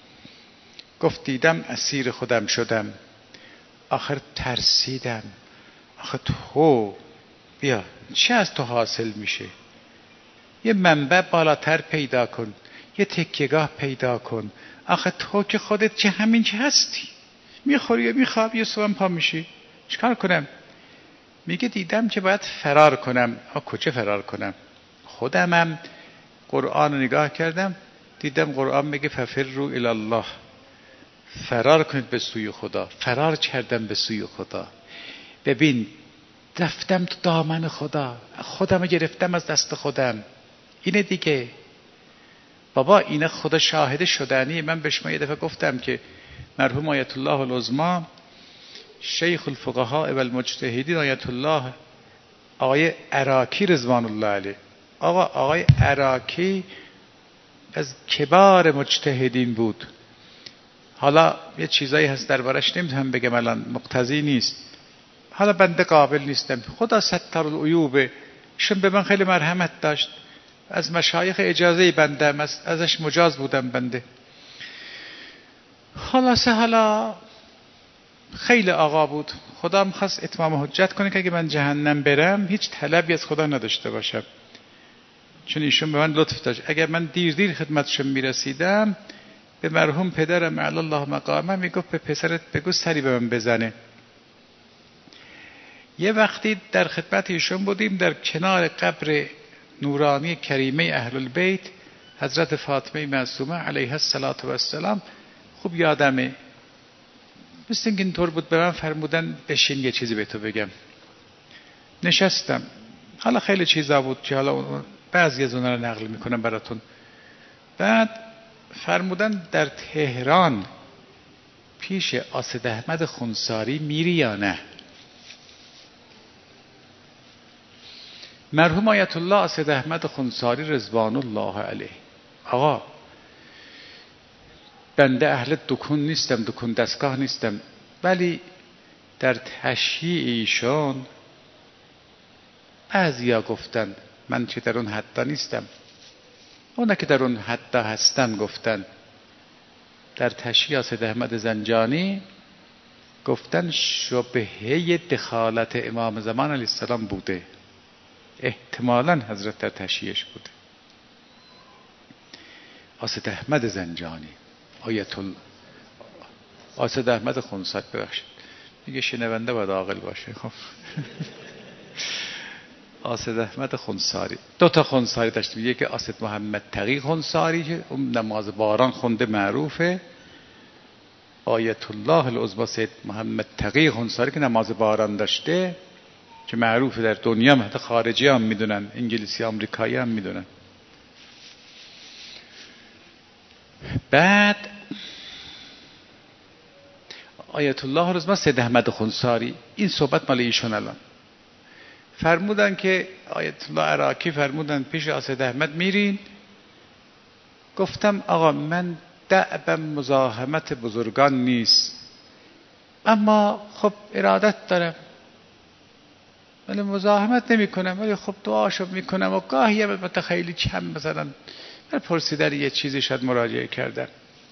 [SPEAKER 1] گفت دیدم اسیر خودم شدم، آخر ترسیدم. آخه تو بیا چه از تو حاصل میشه؟ یه منبع بالاتر پیدا کن، یه تکیهگاه پیدا کن. آخه تو که خودت چه همین چه هستی، میخوری و میخواب، یه صبح پا میشی، چیکار کنم؟ میگه دیدم که باید فرار کنم. آ کجا فرار کنم؟ خودمم قرآن رو نگاه کردم، دیدم قرآن میگه ففروا الی الله، فرار کنید به سوی خدا. فرار کردم به سوی خدا. ببین رفتم تو دامن خدا، خودم رو گرفتم از دست خودم. اینه دیگه بابا، اینه خدا شاهد شدنی. من به شما یه دفعه گفتم که مرحوم آیت الله العظما شیخ الفقهاء و المجتهدین آیت الله آقای عراقی رضوان الله علیه، آقا آقای عراقی از کبار مجتهدین بود. حالا یه چیزایی هست دربارش نمیتونم بگم الان، مقتضی نیست، حالا بنده قابل نیستم. خدا ستر العیوبه، ایشون به من خیلی مرحمت داشت، از مشایخ اجازه بنده است، ازش مجاز بودم بنده. خلاصه حالا خیلی آقا بود، خدا می‌خواست اتمام حجت کنه که اگه من جهنم برم هیچ طلبی از خدا نداشته باشم، چون ایشون به من لطف داشت. اگر من دیر دیر خدمتشون میرسیدم به مرحوم پدرم علی الله مقامه میگفت به پسرت بگو سری به من بزنه. یه وقتی در خدمت ایشون بودیم در کنار قبر نورانی کریمه اهل البیت حضرت فاطمه معصومه علیها السلام. خوب یادمه، مثل اینکه اینطور بود، به من فرمودن بشین یه چیزی به تو بگم. نشستم، حالا خیلی چیزا بود که حالا بعضی از اونها رو نقل میکنم براتون. بعد فرمودن در تهران پیش آصد احمد خونساری میری یا نه؟ مرحوم آیت الله آصد احمد خونساری رضوان الله علیه، آقا بنده اهل دکون نیستم، دکون دستگاه نیستم، ولی در تشییع ایشون بعضیا گفتن، من که در اون حدا نیستم، اونا که در اون حدا هستن گفتن در تشییع آصد احمد زنجانی گفتن شبهه دخالت امام زمان علیه السلام بوده، احتمالاً حضرت در تشییعش بوده. آسد احمد زنجانی، آیت الله آسد احمد خنسایی، ببخشید میگه شنونده باید عاقل باشه. خب آسد احمد خنسایی، دو تا خنسایی داشتیم، یکی آسد محمد تقی خنسایی که اون نماز باران خونده معروفه، آیت الله العظمی سید محمد تقی خنسایی که نماز باران داشته که معروفه در دنیا هم، حتی خارجی هم میدونن، انگلیسی آمریکایی هم میدونن. بعد آیت الله العظمی سید احمد خنسایی، این صحبت مال ایشون الان فرمودن که آیت الله عراقی فرمودن پیش آسد احمد میرین؟ گفتم آقا من دعبم مزاحمت بزرگان نیست، اما خب ارادت دارم، ولی مزاحمت نمی کنم، ولی خب دعاشو میکنم و گاهی هم البته خیلی کم مثلا من پرسیدن یه چیزی شاید مراجعه کردم.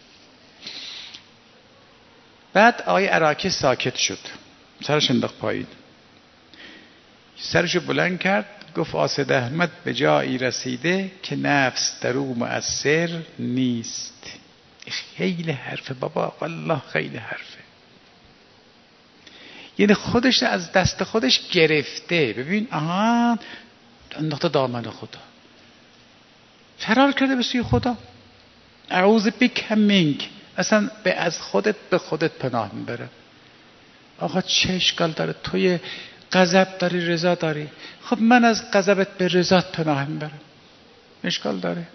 [SPEAKER 1] بعد آقای عراقی ساکت شد، سرش انداخت پایین، سرشو بلند کرد گفت آسد احمد به جایی رسیده که نفس در او مؤثر نیست. خیلی حرفه بابا، والله خیلی حرفه. یعنی خودش از دست خودش گرفته. ببین آها انداخته دامن خدا، فرار کرده به سوی خدا. اعوذ بک منک، اصلا به از خودت به خودت پناه میبره. آقا چه اشکال داره؟ توی غضب داری، رضا داری، خب من از غضبت به رضات پناه میبرم، اشکال داره؟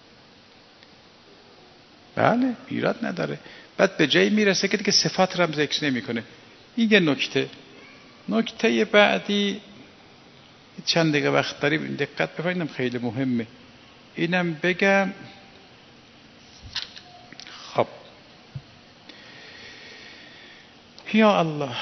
[SPEAKER 1] بله ایراد نداره. بعد به جایی میرسه که دیگه صفات رو هم ذکر نمیکنه. این یه نکته. نکته بعدی چند دقیقه وقت داریم، دقت بفرمایید، خیلی مهمه اینم بگم. خب یا الله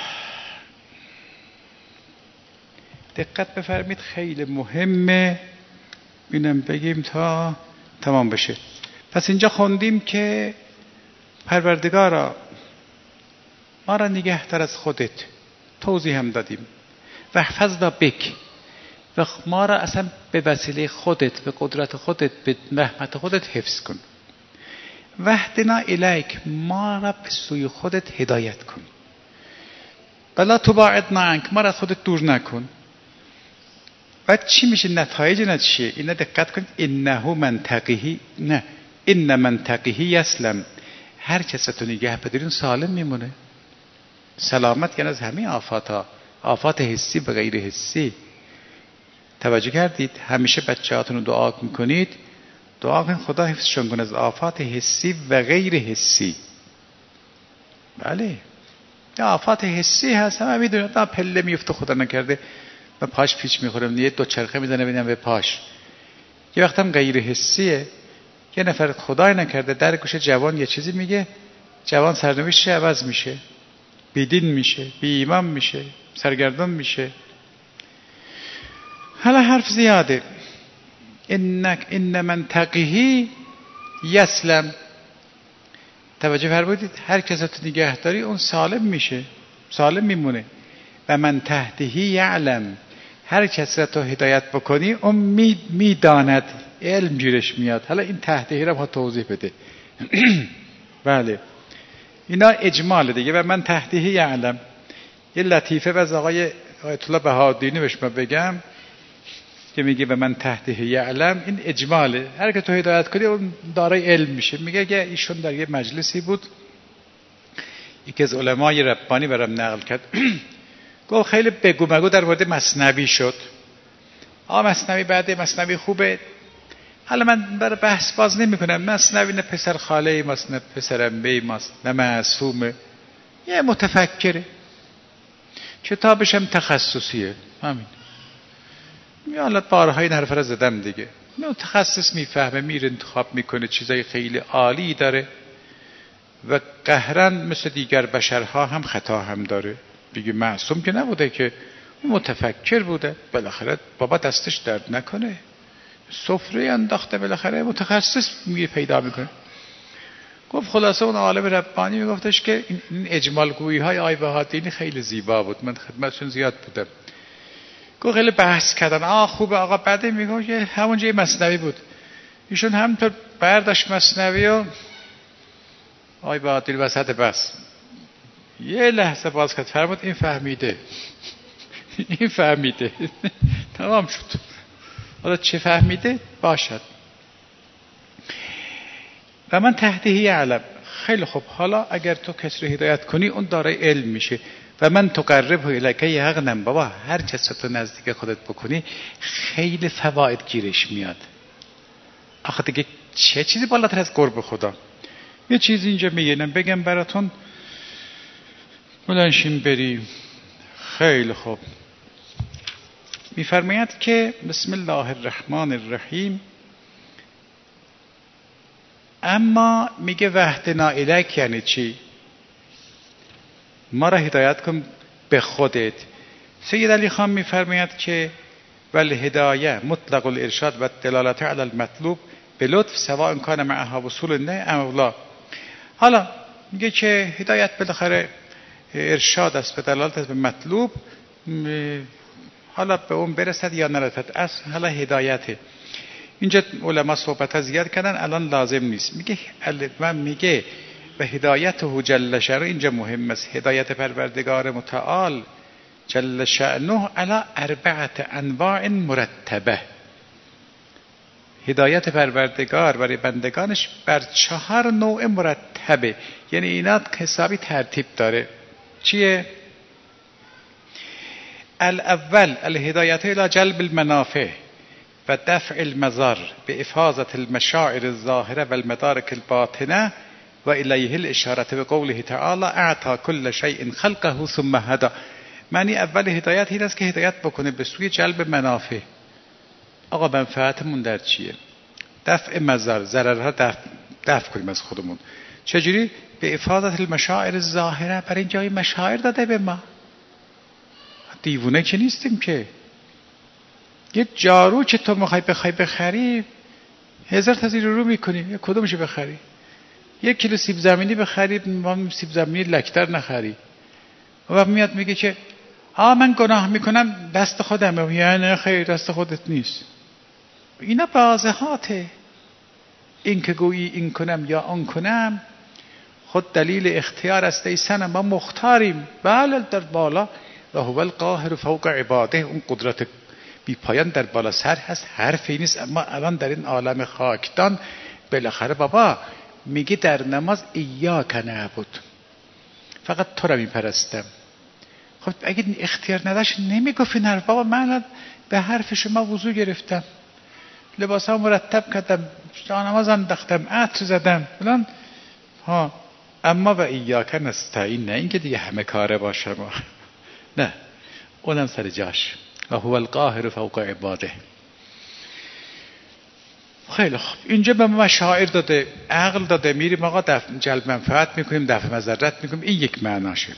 [SPEAKER 1] دقت بفرمایید، خیلی مهمه اینم بگیم تا تمام بشه. پس اینجا خوندیم که پروردگارا ما را نگه دار از خودت، توضیح هم دادیم، و احفظنا بک، و ما را اصلا به وسیله خودت، به قدرت خودت، به رحمت خودت حفظ کن. واهدنا الیک، ما را به سوی خودت هدایت کن. ولا تباعدنا عنک، ما را از خودت دور نکن. بعد چی میشه نتایج نتیجه؟ اینا دقت کنید، انه منطقی، نه ان منطقی یسلم، هر کس رو تو نگه بدارین سالم میمونه. سلامت یعنی از همه آفات ها، آفات حسی به غیر حسی. توجه کردید؟ همیشه بچه‌هاتون رو دعا میکنید، دعا کنید خدا حفظشون کنه از آفات حسی و غیر حسی. بله آفات حسی هست، همه میدونید، تا پله میفته خدا نکرده و پاش پیچ میخوره، یه دو چرخه میزنه ببینم به پاش. یه وقت هم غیر حسیه، یه نفر خدای نکرده در گوشه جوان یه چیزی میگه، جوان سرنوشتش عوض میشه، بیدین میشه، بی ایمان میشه، سرگردان میشه. حالا حرف زیاده. انک ان منطقی یسلم، توجه فرمودید، هر کس تو نگهداری اون سالم میشه، سالم میمونه. و من تحتهی یعلم، هر کس را تو هدایت بکنی اون میداند، علم گیرش میاد. حالا این تحتهی را ما توضیح بده. بله اینا اجمال دیگه. و من تحتهی یعلم، یه لطیفه از آقای آیت الله بهادینی بهش ما بگم که میگه و من تحتهی یعلم، این اجماله، هر که تو هدایت کنی اون دارای علم میشه. میگه که ایشون در یه مجلسی بود، یکی از علمای ربانی برام نقل کرد، گفت خیلی بگو مگو در مورد مثنوی شد. آ مثنوی بعد مثنوی خوبه، حالا من برای بحث باز نمی کنم، مثنوی نه پسر خاله ماست، نه پسر عمه ماست، نه معصومه، یه متفکره، کتابش هم تخصصیه، همین. یا حالا بارها این حرف را زدم دیگه، متخصص میفهمه، میره انتخاب میکنه، چیزای خیلی عالی داره و قهرن مثل دیگر بشرها هم خطا هم داره. بگه معصوم که نبوده، که متفکر بوده، بالاخره بابا دستش درد نکنه، سفره انداخته، بالاخره متخصص میگه پیدا میکنه. گفت خلاصه اون عالم ربانی میگفتش که این اجمال گویی های آی بهادینی خیلی زیبا بود، من خدمتشون زیاد بودم. گفت خیلی بحث کردن، آه خوبه آقا بده، میگم که همونجا یه مثنوی بود. ایشون همینطور برداشت مثنوی و آی بهادینی وسط بس یه لحظه باز کرد، فرمود این فهمیده این فهمیده تمام شد. حالا چه فهمیده باشد. و من تحتهی علم. خیلی خوب، حالا اگر تو کسی رو هدایت کنی اون دارای علم میشه. و من تقرب الیک یقنم، بابا هر کسی تو نزدیک خودت بکنی خیلی فواید گیرش میاد. آخه دیگه چه چیزی بالاتر از قرب خدا. یه چیزی اینجا میگنم بگم براتون، بلنشیم بریم. خیلی خوب. میفرماید که بسم الله الرحمن الرحیم، اما میگه وحدنا الیک یعنی چی؟ ما را هدایت کن به خودت. سید علی خان میفرماید که ول هدایه مطلق الارشاد و دلالت علی المطلوب به لطف سواء کان معها وصول نه ام لا. حالا میگه که هدایت بالاخره ارشاد است به دلالت است به مطلوب، حالا به اون برسد یا نرسد، اصل حالا هدایته. اینجا علما صحبت ها زیاد کردن، الان لازم نیست. میگه و میگه و هدایته جل شأنه، اینجا مهم است، هدایت پروردگار متعال جل شأنه علی اربعه انواع مرتبه. هدایت پروردگار برای بندگانش بر چهار نوع مرتبه، یعنی اینا حسابی ترتیب داره. چیه؟ الاول الهدایت الى جلب المنافع و دفع المضار به افاظة المشاعر الظاهره و المدارک الباطنه و الیه الاشاره به قوله تعالی اعطى كل شیء خلقه ثم هدى. معنی اول هدایت این است که هدایت بکنه به سوی جلب منافع. آقا منفعتمون در چیه؟ دفع مضار، ضررها دفع, دفع کنیم از خودمون. چجوری؟ به افاظة المشاعر الظاهره، برای اینجا مشاعر داده به ما. دیوونه که نیستیم که. یه جارو که تو میخوای بخوای بخری هزار تا زیر رو میکنی، کدومشو بخری؟ یک کیلو سیب زمینی بخری، سیب زمینی لکتر نخری. و میاد میگه که آ من گناه میکنم دست خودمه، یعنی خیر دست خودت نیست. اینا واضحاته. این که گویی این کنم یا آن کنم خود دلیل اختیار است ای صنم، ما مختاریم. بله در بالا و هو القاهر فوق عباده، اون قدرت بی پایان در بالا سر هست، حرفی نیست. اما الان در این عالم خاکدان بالاخره بابا میگه در نماز ایاک نعبد، فقط تو را میپرستم. خب اگه اختیار نداشت نمیگفت این حرف. بابا من به حرف شما وضو گرفتم، لباسا مرتب کردم، جانماز انداختم، عطر زدم فلان ها، اما و ایاک نستعین، نه اینکه دیگه همه کاره باشه ما. نه، اونم سر جاش. و هو القاهر فوق عباده. خیلی خوب، اینجا به ما مشاعر داده، عقل داده، میریم آقا دفع جلب منفعت میکنیم، دفع مضرت میکنیم. این یک معناشه.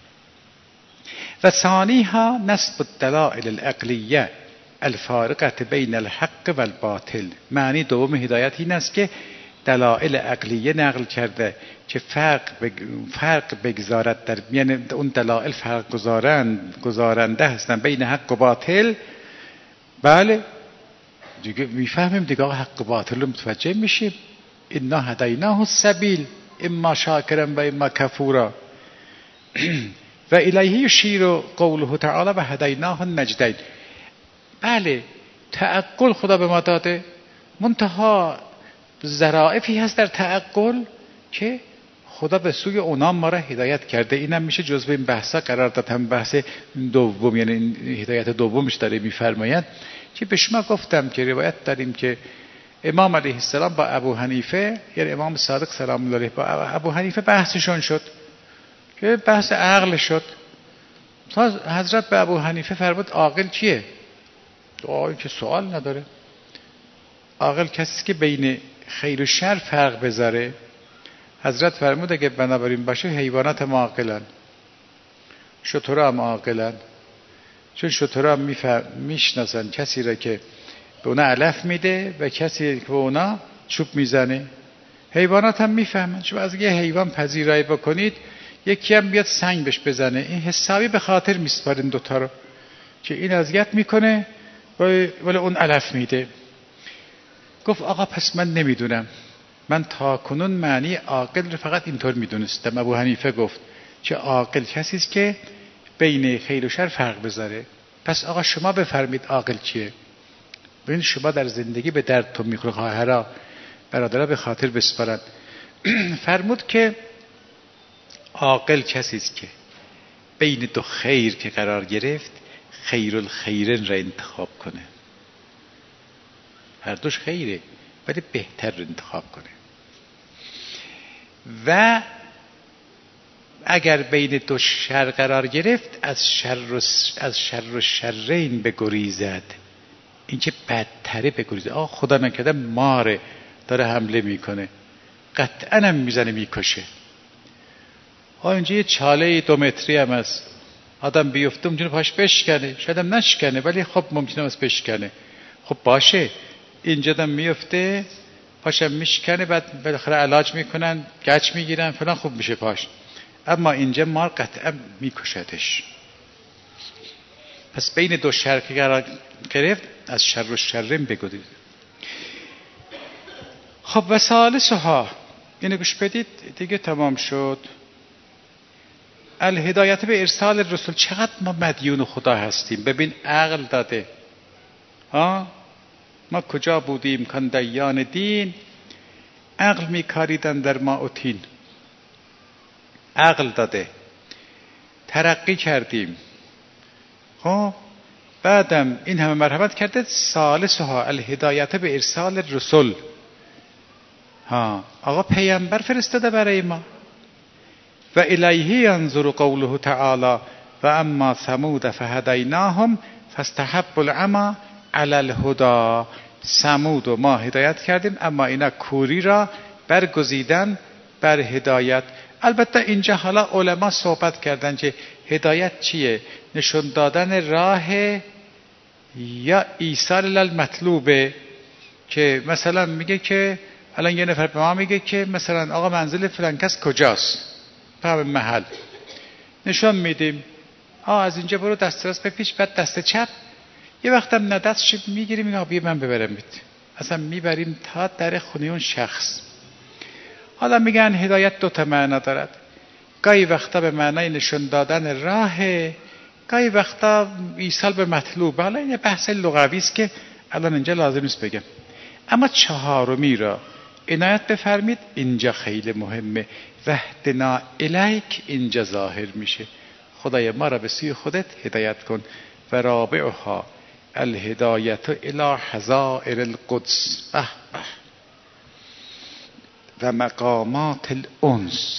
[SPEAKER 1] و ثانیها نسب الدلائل العقلیه الفارقه بین الحق و الباطل. معنی دوم هدایت این است که دلائل عقلیه نقل کرده که فرق بگ... فرق بگذارد در، یعنی اون دلائل فرق گذارند گذارنده هستن بین حق و باطل. بله دیگه میفهمیم دیگه، حق و باطل رو متوجه میشیم. انا هدیناه السبیل اما شاکرا و اما کفورا. و الیه یشیر قوله تعالی و هدیناه النجدین. بله تعقل خدا به ما داده، منتها ظرافی هست در تعقل که خدا به سوی اونا ما را هدایت کرده. اینم میشه جزو این بحثا قرار داد. هم بحث دوم، یعنی هدایت دومش داره میفرماید که به شما گفتم که روایت داریم که امام علیه السلام با ابو حنیفه، یعنی امام صادق سلام الله علیه، با ابو حنیفه بحثشون شد که بحث عقل شد. حضرت به ابو حنیفه فرمود عاقل کیه؟ آقای که سوال نداره. عاقل کسی که بین خیر و شر فرق بذاره. حضرت فرمود اگه بنابراین باشه حیوانات هم عاقلن، شترها هم عاقلن، چون شترها هم میشناسن کسی را که به اونا علف میده و کسی که به اونا چوب میزنه. حیوانات هم میفهمن. شما از یه حیوان پذیرایی بکنید یکی هم بیاد سنگ بهش بزنه، این حسابی به خاطر میسپارین دوتا رو که این اذیت میکنه ولی اون علف میده. گفت آقا پس من نمیدونم، من تا کنون معنی عاقل رو فقط اینطور میدونستم. ابو حنیفه گفت که عاقل کسی است که بین خیر و شر فرق بذاره. پس آقا شما بفرمید عاقل چیه؟ ببین شما در زندگی به دردتون میخوره، خواهرها برادرها به خاطر بسپارن. فرمود که عاقل کسی است که بین دو خیر که قرار گرفت خیر الخیرین را انتخاب کنه. هر دوش خیره ولی بهتر رو انتخاب کنه. و اگر بین دو شر قرار گرفت از شر و از شر و شرین بگریزد، این که بدتره بگریزد. آه خدا نکرده ماره داره حمله میکنه، قطعا هم میزنه میکشه. آه اینجا یه چاله دو متری هم هست، آدم بیفته ممکنه پاش بشکنه، شاید هم نشکنه ولی خب ممکنه از بشکنه. خب باشه اینجا دم میفته پاشم میشکنه، بعد بالاخره علاج میکنن، گچ میگیرن فلان، خوب میشه پاش. اما اینجا مار قطعا میکشدش. پس بین دو شر که قرار گرفت از شر و شرین بگذرید. خب و ثالثها، اینو گوش بدید دیگه تمام شد. الهدایت به ارسال رسول. چقدر ما مدیون خدا هستیم. ببین عقل داده ها، ما کجا بودیم کان دیان دین عقل میکاریدن در ما اوتین. عقل داده ترقی کردیم، خب بعدم این همه مرحمت کرده. ثالثها الهدایت به ارسال رسول. ها آقا پیامبر فرستاده برای ما. و الیه ینظر قوله تعالی و اما ثمود فهدیناهم فاستحبوا العمی علی الهدی. ثمود و ما هدایت کردیم اما اینا کوری را برگزیدن بر هدایت. البته اینجا حالا علما صحبت کردن که هدایت چیه؟ نشون دادن راه یا ایصال المطلوبه. که مثلا میگه که الان یه نفر به ما میگه که مثلا آقا منزل فلان کس کجاست، به محل نشون میدیم، آه از اینجا برو دست راست بپیچ بعد دست چپ. یه وقتم نه دستش میگیریم میگه بیا من ببرم میت، اصلا میبریم تا در خونه اون شخص. حالا میگن هدایت دو تا معنا دارد، گاهی وقتا به معنای نشون دادن راه، گاهی وقتا ایصال به مطلوب. حالا این بحث لغوی است که الان اینجا لازم نیست بگم. اما چهارمی را عنایت بفرمید، اینجا خیلی مهمه. وحدنا الیک اینجا ظاهر میشه. خدای ما را به سوی خودت هدایت کن. و رابعها الهدایت الی حظائر القدس به به و مقامات الانس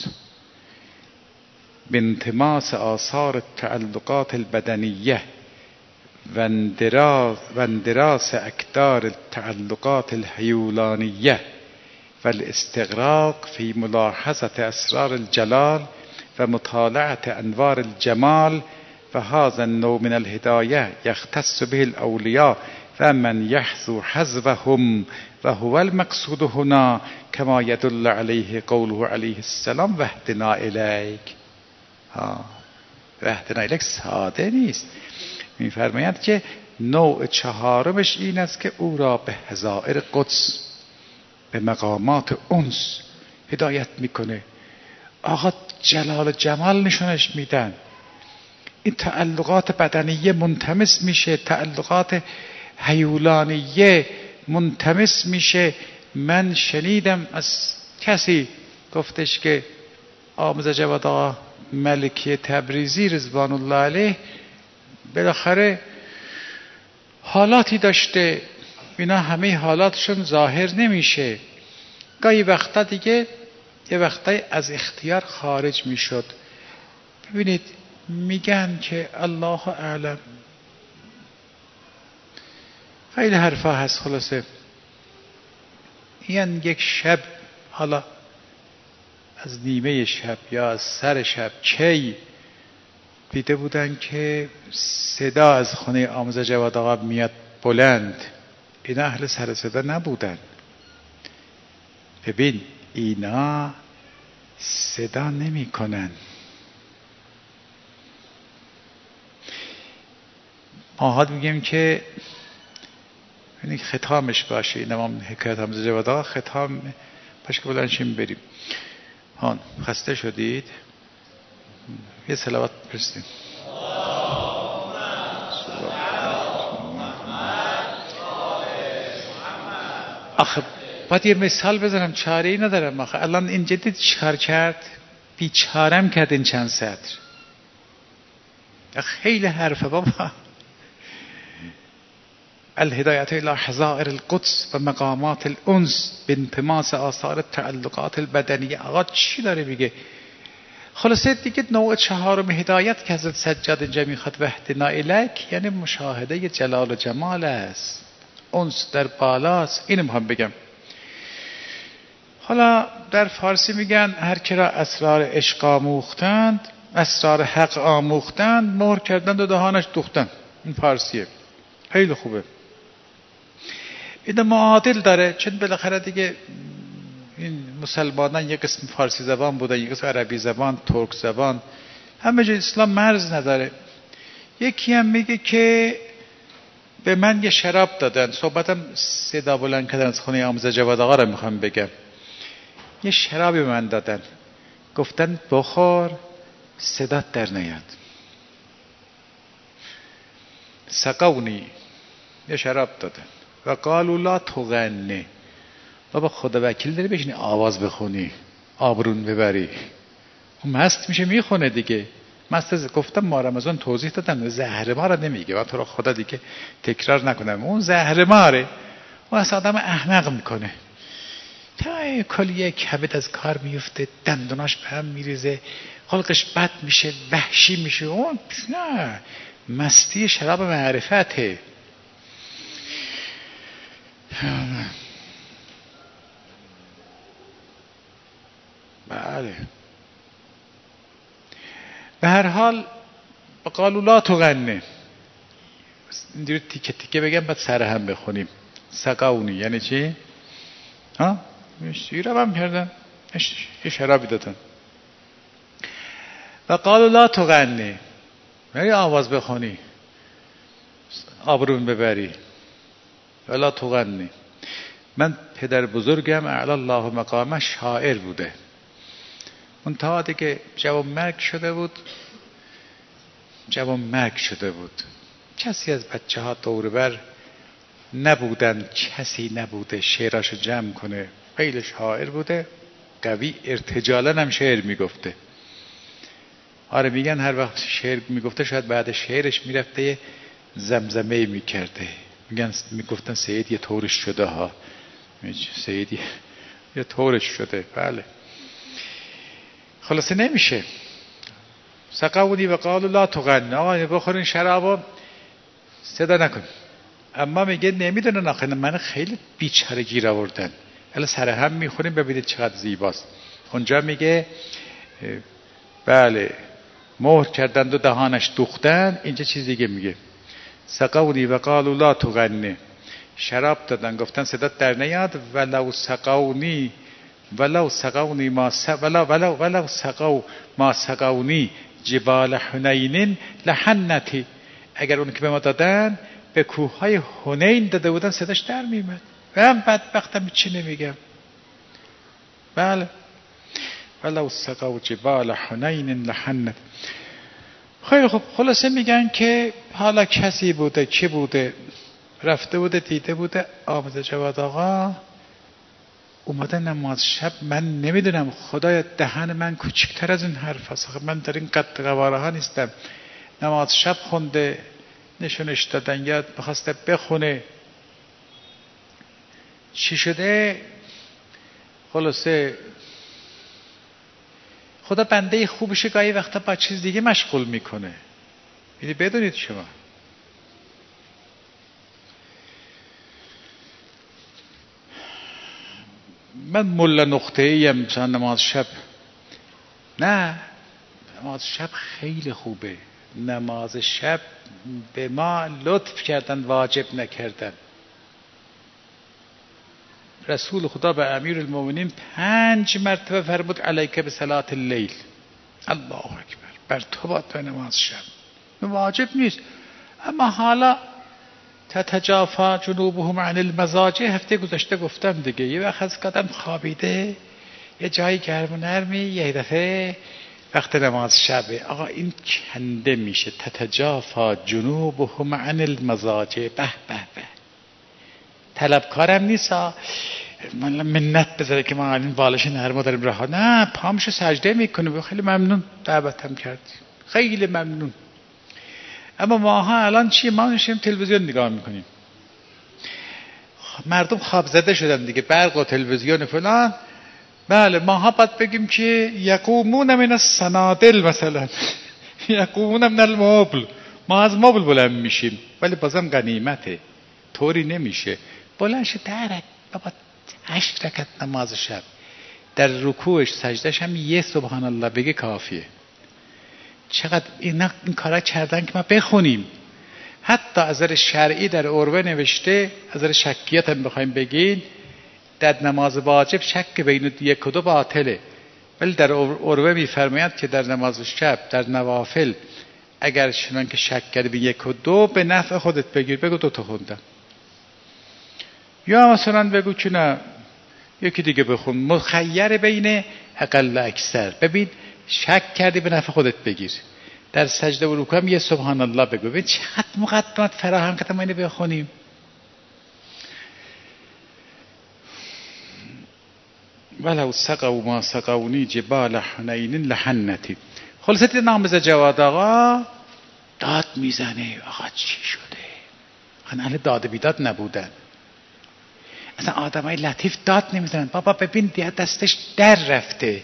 [SPEAKER 1] بانتماس آثار التعلقات البدنیه و اندراس اکدار التعلقات الحیولانیه و الاستغراق فی ملاحظة اسرار الجلال و مطالعة انوار الجمال. و هذا النوع من الهدایه یختص به الاولیاء و من یحظو حظوهم و هو المقصود هنا کما یدل علیه قوله علیه السلام وحدنا الیک. ها وحدنا الیک ساده نیست. میفرماید که نوع چهارمش این است که او را به حظائر قدس، به مقامات انس هدایت میکنه. آقا جلال و جمال نشونش میدن، این تعلقات بدنیه منتمس میشه، تعلقات حیولانیه منتمس میشه. من شنیدم از کسی گفتش که آموزه جواد آقا ملکی تبریزی رضوان الله علیه بالاخره حالاتی داشته، اینا همه حالاتشون ظاهر نمیشه، گاهی وقتا دیگه یه وقتایی از اختیار خارج میشد. ببینید میگن که الله اعلم، خیلی حرفا هست. خلاصه یعنی یک شب، حالا از نیمه شب یا از سر شب کی دیده بودن که صدا از خونه آموزه جواد آقا میاد بلند. اینا اهل سر صدا نبودن. ببین اینا صدا نمی کنن. ما میگیم که یعنی ختامش باشه، این هم حکایت حمزه جواد آقا ختام باشه که بلنشیم بریم. هان خسته شدید؟ یه صلوات بفرستیم. آخه باید یه مثال بزنم، چاره ای ندارم. آخه الان این جدید چیکار کرد؟ بیچارم کرد این چند سطر. خیلی حرفه بابا. الهدایت الى حظائر القدس و مقامات الانس بانتماس آثار تعلقات البدنیه. آقا چی داره میگه؟ خلاصه دیگه نوع چهارم هدایت که حضرت سجاد اینجا میخواد وحدنا الیک، یعنی مشاهده جلال و جمال است، انس در بالاست. اینم هم بگم. حالا در فارسی میگن هر کی را اسرار عشق آموختند، اسرار حق آموختند، مهر کردند و دهانش دوختند. این فارسیه، خیلی خوبه. این معادل داره، چون بالاخره دیگه این مسلمانان یک قسم فارسی زبان بودن، یک قسم عربی زبان، ترک زبان، همه جای اسلام مرز نداره. یکی هم میگه که به من یه شراب دادن، صحبتم صدا بلند کردن از خونه آموزه جواد آقا رو میخوام بگم. یه شرابی به من دادن، گفتن بخور صدات در نیاد. سقونی، یه شراب دادن و قالوا لا تغنی. بابا خدا وکیل داری بشینی آواز بخونی آبرون ببری؟ اون مست میشه میخونه دیگه. مست از گفتم ما رمضان توضیح دادم زهر ما رو نمیگه، من تو رو خدا دیگه تکرار نکنم. اون زهر ماره، اون از آدم احمق میکنه. تا کلیه کبد از کار میفته، دندوناش به هم میریزه، خلقش بد میشه، وحشی میشه. اون نه، مستی شراب معرفته. بله. به هر حال قالوا لا تغنی، اینجوری تیکه تیکه بگم بعد سر هم بخونیم. سقونی یعنی چی؟ ها؟ شیرم هم کردن، یه شرابی دادن. و قالوا لا تغنی، یعنی آواز بخونی آبرون ببری. ولا تغنی. من پدر بزرگم اعلی الله مقامه شاعر بوده، اون تا دیگه جوان مرگ شده بود، جوان مرگ شده بود. کسی از بچه ها دور بر نبودن، کسی نبوده شعراشو جمع کنه. خیلی شاعر بوده، قوی، ارتجالا هم شعر میگفته. آره میگن هر وقت شعر میگفته شاید بعد شعرش میرفته زمزمه میکرده. میگن میگفتن سید یه طورش شده ها، سید یه طورش شده. بله. خلاصه نمیشه. سقونی و قالوا لا تغنی، آقا بخورین شرابو صدا نکن. اما میگه نمیدونن آخه من خیلی بیچاره گیر آوردن. الان سر هم میخوریم ببینید چقدر زیباست. اونجا میگه بله مهر کردند و دهانش دوختن. اینجا چیز دیگه میگه سقونی و قالوا لا تغنی، شراب دادن گفتن صدات در نیاد. ولو سقونی ولو سقونی ما س... ولو ولو ولو سقو ما سقونی جبال حنین لحنتی. اگر اون که به ما دادن به کوههای حنین داده بودن صداش در میومد. من بدبختم چی نمیگم. بله. ولو سقو جبال حنین لحنت. خیلی خوب. خلاصه میگن که حالا کسی بوده کی بوده رفته بوده دیده بوده آموزه جواد آقا اومده نماز شب. من نمیدونم خدایا دهن من کوچکتر از این حرف است، من در این قد قواره ها نیستم. نماز شب خونده، نشونش دادن یاد بخواسته بخونه، چی شده؟ خلاصه خدا بنده خوبش گاهی وقتا با چیز دیگه مشغول میکنه. یعنی بدونید شما من ملا نقطه ایم مثلا نماز شب، نه نماز شب خیلی خوبه. نماز شب به ما لطف کردن، واجب نکردن. رسول خدا به امیر المؤمنین پنج مرتبه فرمود علیک به صلات اللیل. الله اکبر، بر تو باید به نماز شب. واجب نیست، اما حالا تتجافا جنوبهم عن المضاجع هفته گذشته گفتم دیگه، یه وقت از قدم خوابیده یه جایی گرم و نرمی، یه دفعه وقت نماز شبه، آقا این کنده میشه. تتجافا جنوبهم عن المضاجع. به به به، طلبکارم نیست من منت بذاره که ما این بالش نرم داریم رها، نه، پامشو سجده میکنه. خیلی ممنون دعوتم کردی، خیلی ممنون. اما ماها الان چی؟ ما نشیم تلویزیون نگاه میکنیم، مردم خواب زده شدن دیگه، برق و تلویزیون فلان. بله ماها باید بگیم که یقومون من الصنادل مثلا، یقومون من المبل، ما از مبل بلند میشیم، ولی بازم غنیمته. طوری نمیشه بلند شه درک بابا، هشت رکعت نماز شب در رکوعش سجدش هم یه سبحان الله بگه کافیه. چقدر اینا این کارا کردن که ما بخونیم. حتی از نظر شرعی در عروه نوشته، از نظر شکیت هم بخوایم بگین، در نماز واجب شک بین یک و دو باطله، ولی در عروه میفرماید که در نماز شب در نوافل اگر چنان که شک کردی به یک و دو، به نفع خودت بگیر، بگو دو تا خوندم، یا مثلا بگو که نه یکی دیگه بخون، مخیر بین اقل اکثر. ببین شک کردی به نفع خودت بگیر، در سجده و رکوع هم یه سبحان الله بگو. ببین چقدر مقدمات فراهم کردم ما اینو بخونیم. ولو سقوا ما سقونی جبال حنین لحنتی. خلاصه دیدن نام بزن جواد آقا داد میزنه، آقا چی شده؟ خانه اهل داد بیداد نبودن، اصلا آدمای لطیف داد نمیزنن. بابا ببین دیگه دستش در رفته،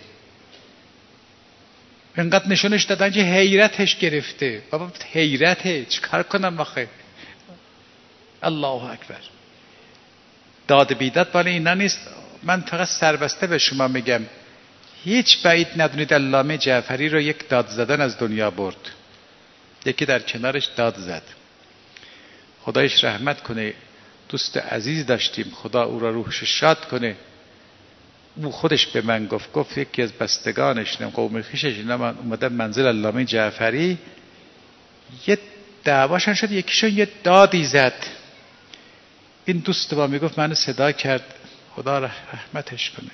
[SPEAKER 1] اینقدر نشونش دادن که حیرتش گرفته. بابا حیرته، چیکار کنم آخه؟ الله اکبر. داد بیداد بالا اینا نیست. من فقط سربسته به شما میگم، هیچ بعید ندونید علامه جعفری رو یک داد زدن از دنیا برد. یکی در کنارش داد زد، خدایش رحمت کنه، دوست عزیز داشتیم، خدا او را روحش شاد کنه. او خودش به من گفت، گفت یکی از بستگانش قوم خویشش اینا من اومدن منزل علامه جعفری، یه دعواشون شد، یکیشون یه دادی زد. این دوست با میگفت منو صدا کرد، خدا رحمتش کنه.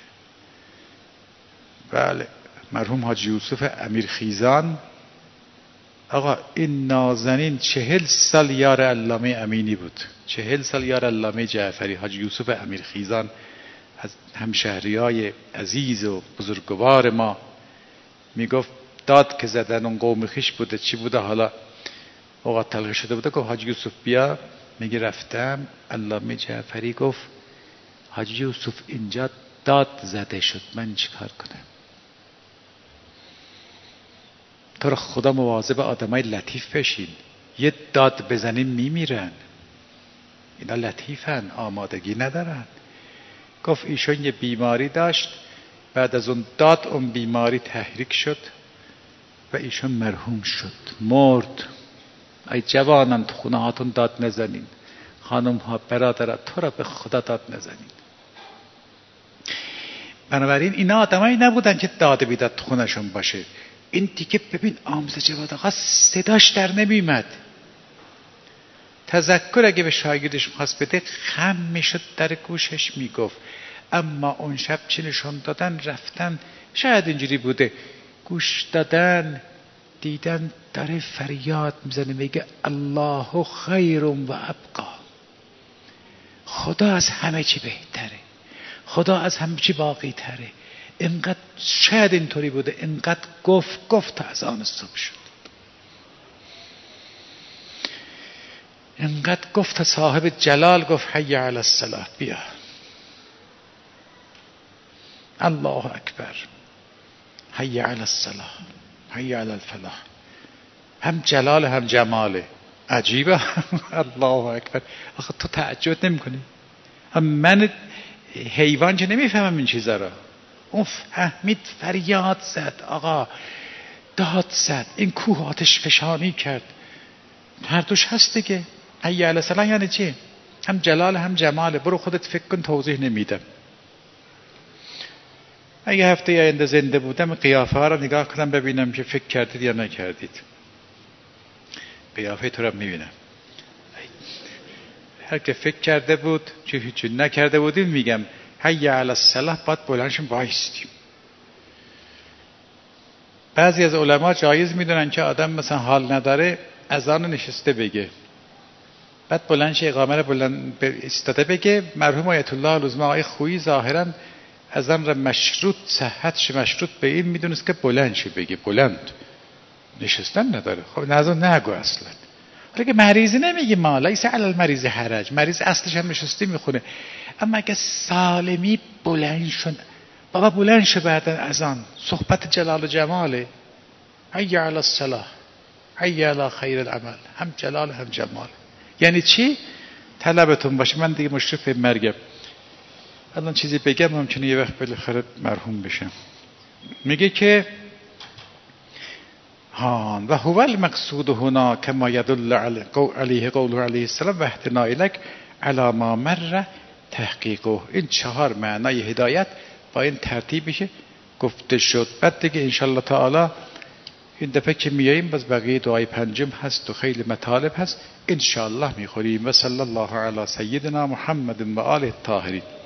[SPEAKER 1] بله مرحوم حاجی یوسف امیرخیزان. آقا این نازنین چهل سال یار علامه امینی بود، چهل سال یار علامه جعفری. حاجی یوسف امیرخیزان از همشهریای عزیز و بزرگوار ما میگفت داد که زدن اون قوم خویش بوده، چی بوده حالا اوقات تلخی شده بوده. گفت حاجی یوسف بیا. میگه رفتم، علامه جعفری گفت حاجی یوسف اینجا داد زده شد، من چیکار کنم؟ تو رو خدا مواظب آدمای لطیف بشین، یه داد بزنین میمیرن. اینا لطیفن، آمادگی ندارن. گفت ایشون یه بیماری داشت، بعد از اون داد اون بیماری تحریک شد و ایشون مرحوم شد، مرد. ای جوانان تو خونه هاتون داد نزنین، خانم ها برادرها تو را به خدا داد نزنین. بنابراین اینا آدمایی نبودن که داد بیداد تو خونشون باشه. این دیگه ببین آموزه جواد آقا صداش در نمیمد. تذکر اگه به شاگردش می‌خواست بده خم میشد در گوشش میگفت، اما اون شب چی نشون دادن؟ رفتن شاید اینجوری بوده، گوش دادن دیدن داره فریاد میزنه، میگه الله خیر و ابقا، خدا از همه چی بهتره، خدا از همه چی باقی تره. اینقدر شاید اینطوری بوده، اینقدر گفت گفت تا از آن صبح شد، اینقدر گفت تا صاحب جلال گفت حی علی الصلاة، بیا. الله اکبر، حی علی الصلاة، حی علی الفلاح. هم جلال هم جماله، عجیبه. الله اکبر. آخه تو تعجب نمی کنی؟ من حیوان که نمیفهمم این چیزا را. اون فهمید، فریاد زد، آقا داد زد، این کوه آتش فشانی کرد. هر دوش هست دیگه. حی علی الصلاة یعنی چی؟ هم جلال هم جماله. برو خودت فکر کن، توضیح نمیدم. اگه هفته آینده زنده بودم قیافه ها رو نگاه کنم ببینم که فکر کردید یا نکردید. قیافه تو رو میبینم. هر که فکر کرده بود چه هیچ نکرده بودیم میگم حی علی الصلاة باید بلندشون وایستیم. بعضی از علما جایز میدونن که آدم مثلا حال نداره اذان نشسته بگه، بعد بلندش اقامه رو بلند ایستاده بگه. مرحوم آیت الله العظما آقای خویی ظاهرا اذان را مشروط صحتش مشروط به این میدونست که بلند شه بگه، بلند نشستن نداره. خب اذان نگو اصلا. حالا که مریضی نمیگه ما لیس علی المریض حرج، مریض اصلش هم نشسته میخونه. اما اگه سالمی بلند شد بابا بلند شه بعد از آن صحبت جلال و جماله. حی علی الصلاة حی علی خیر العمل، هم جلال هم جمال. یعنی چی؟ طلبتون باشه من دیگه مشرف مرگم. الان چیزی بگم ممکنه یه وقت بالاخره مرحوم بشم. میگه که ها و هو المقصود هنا كما يدل علیه قوله علیه السلام و اهدنا الیک علی ما مر تحقیقه. این چهار معنای هدایت با این ترتیبش گفته شد. بعد دیگه انشالله تعالی این دفعه که میاییم باز بقیه دعای پنجم هست و خیلی مطالب هست انشالله میخوریم. و صلی الله علی سیدنا محمد و آله الطاهرین.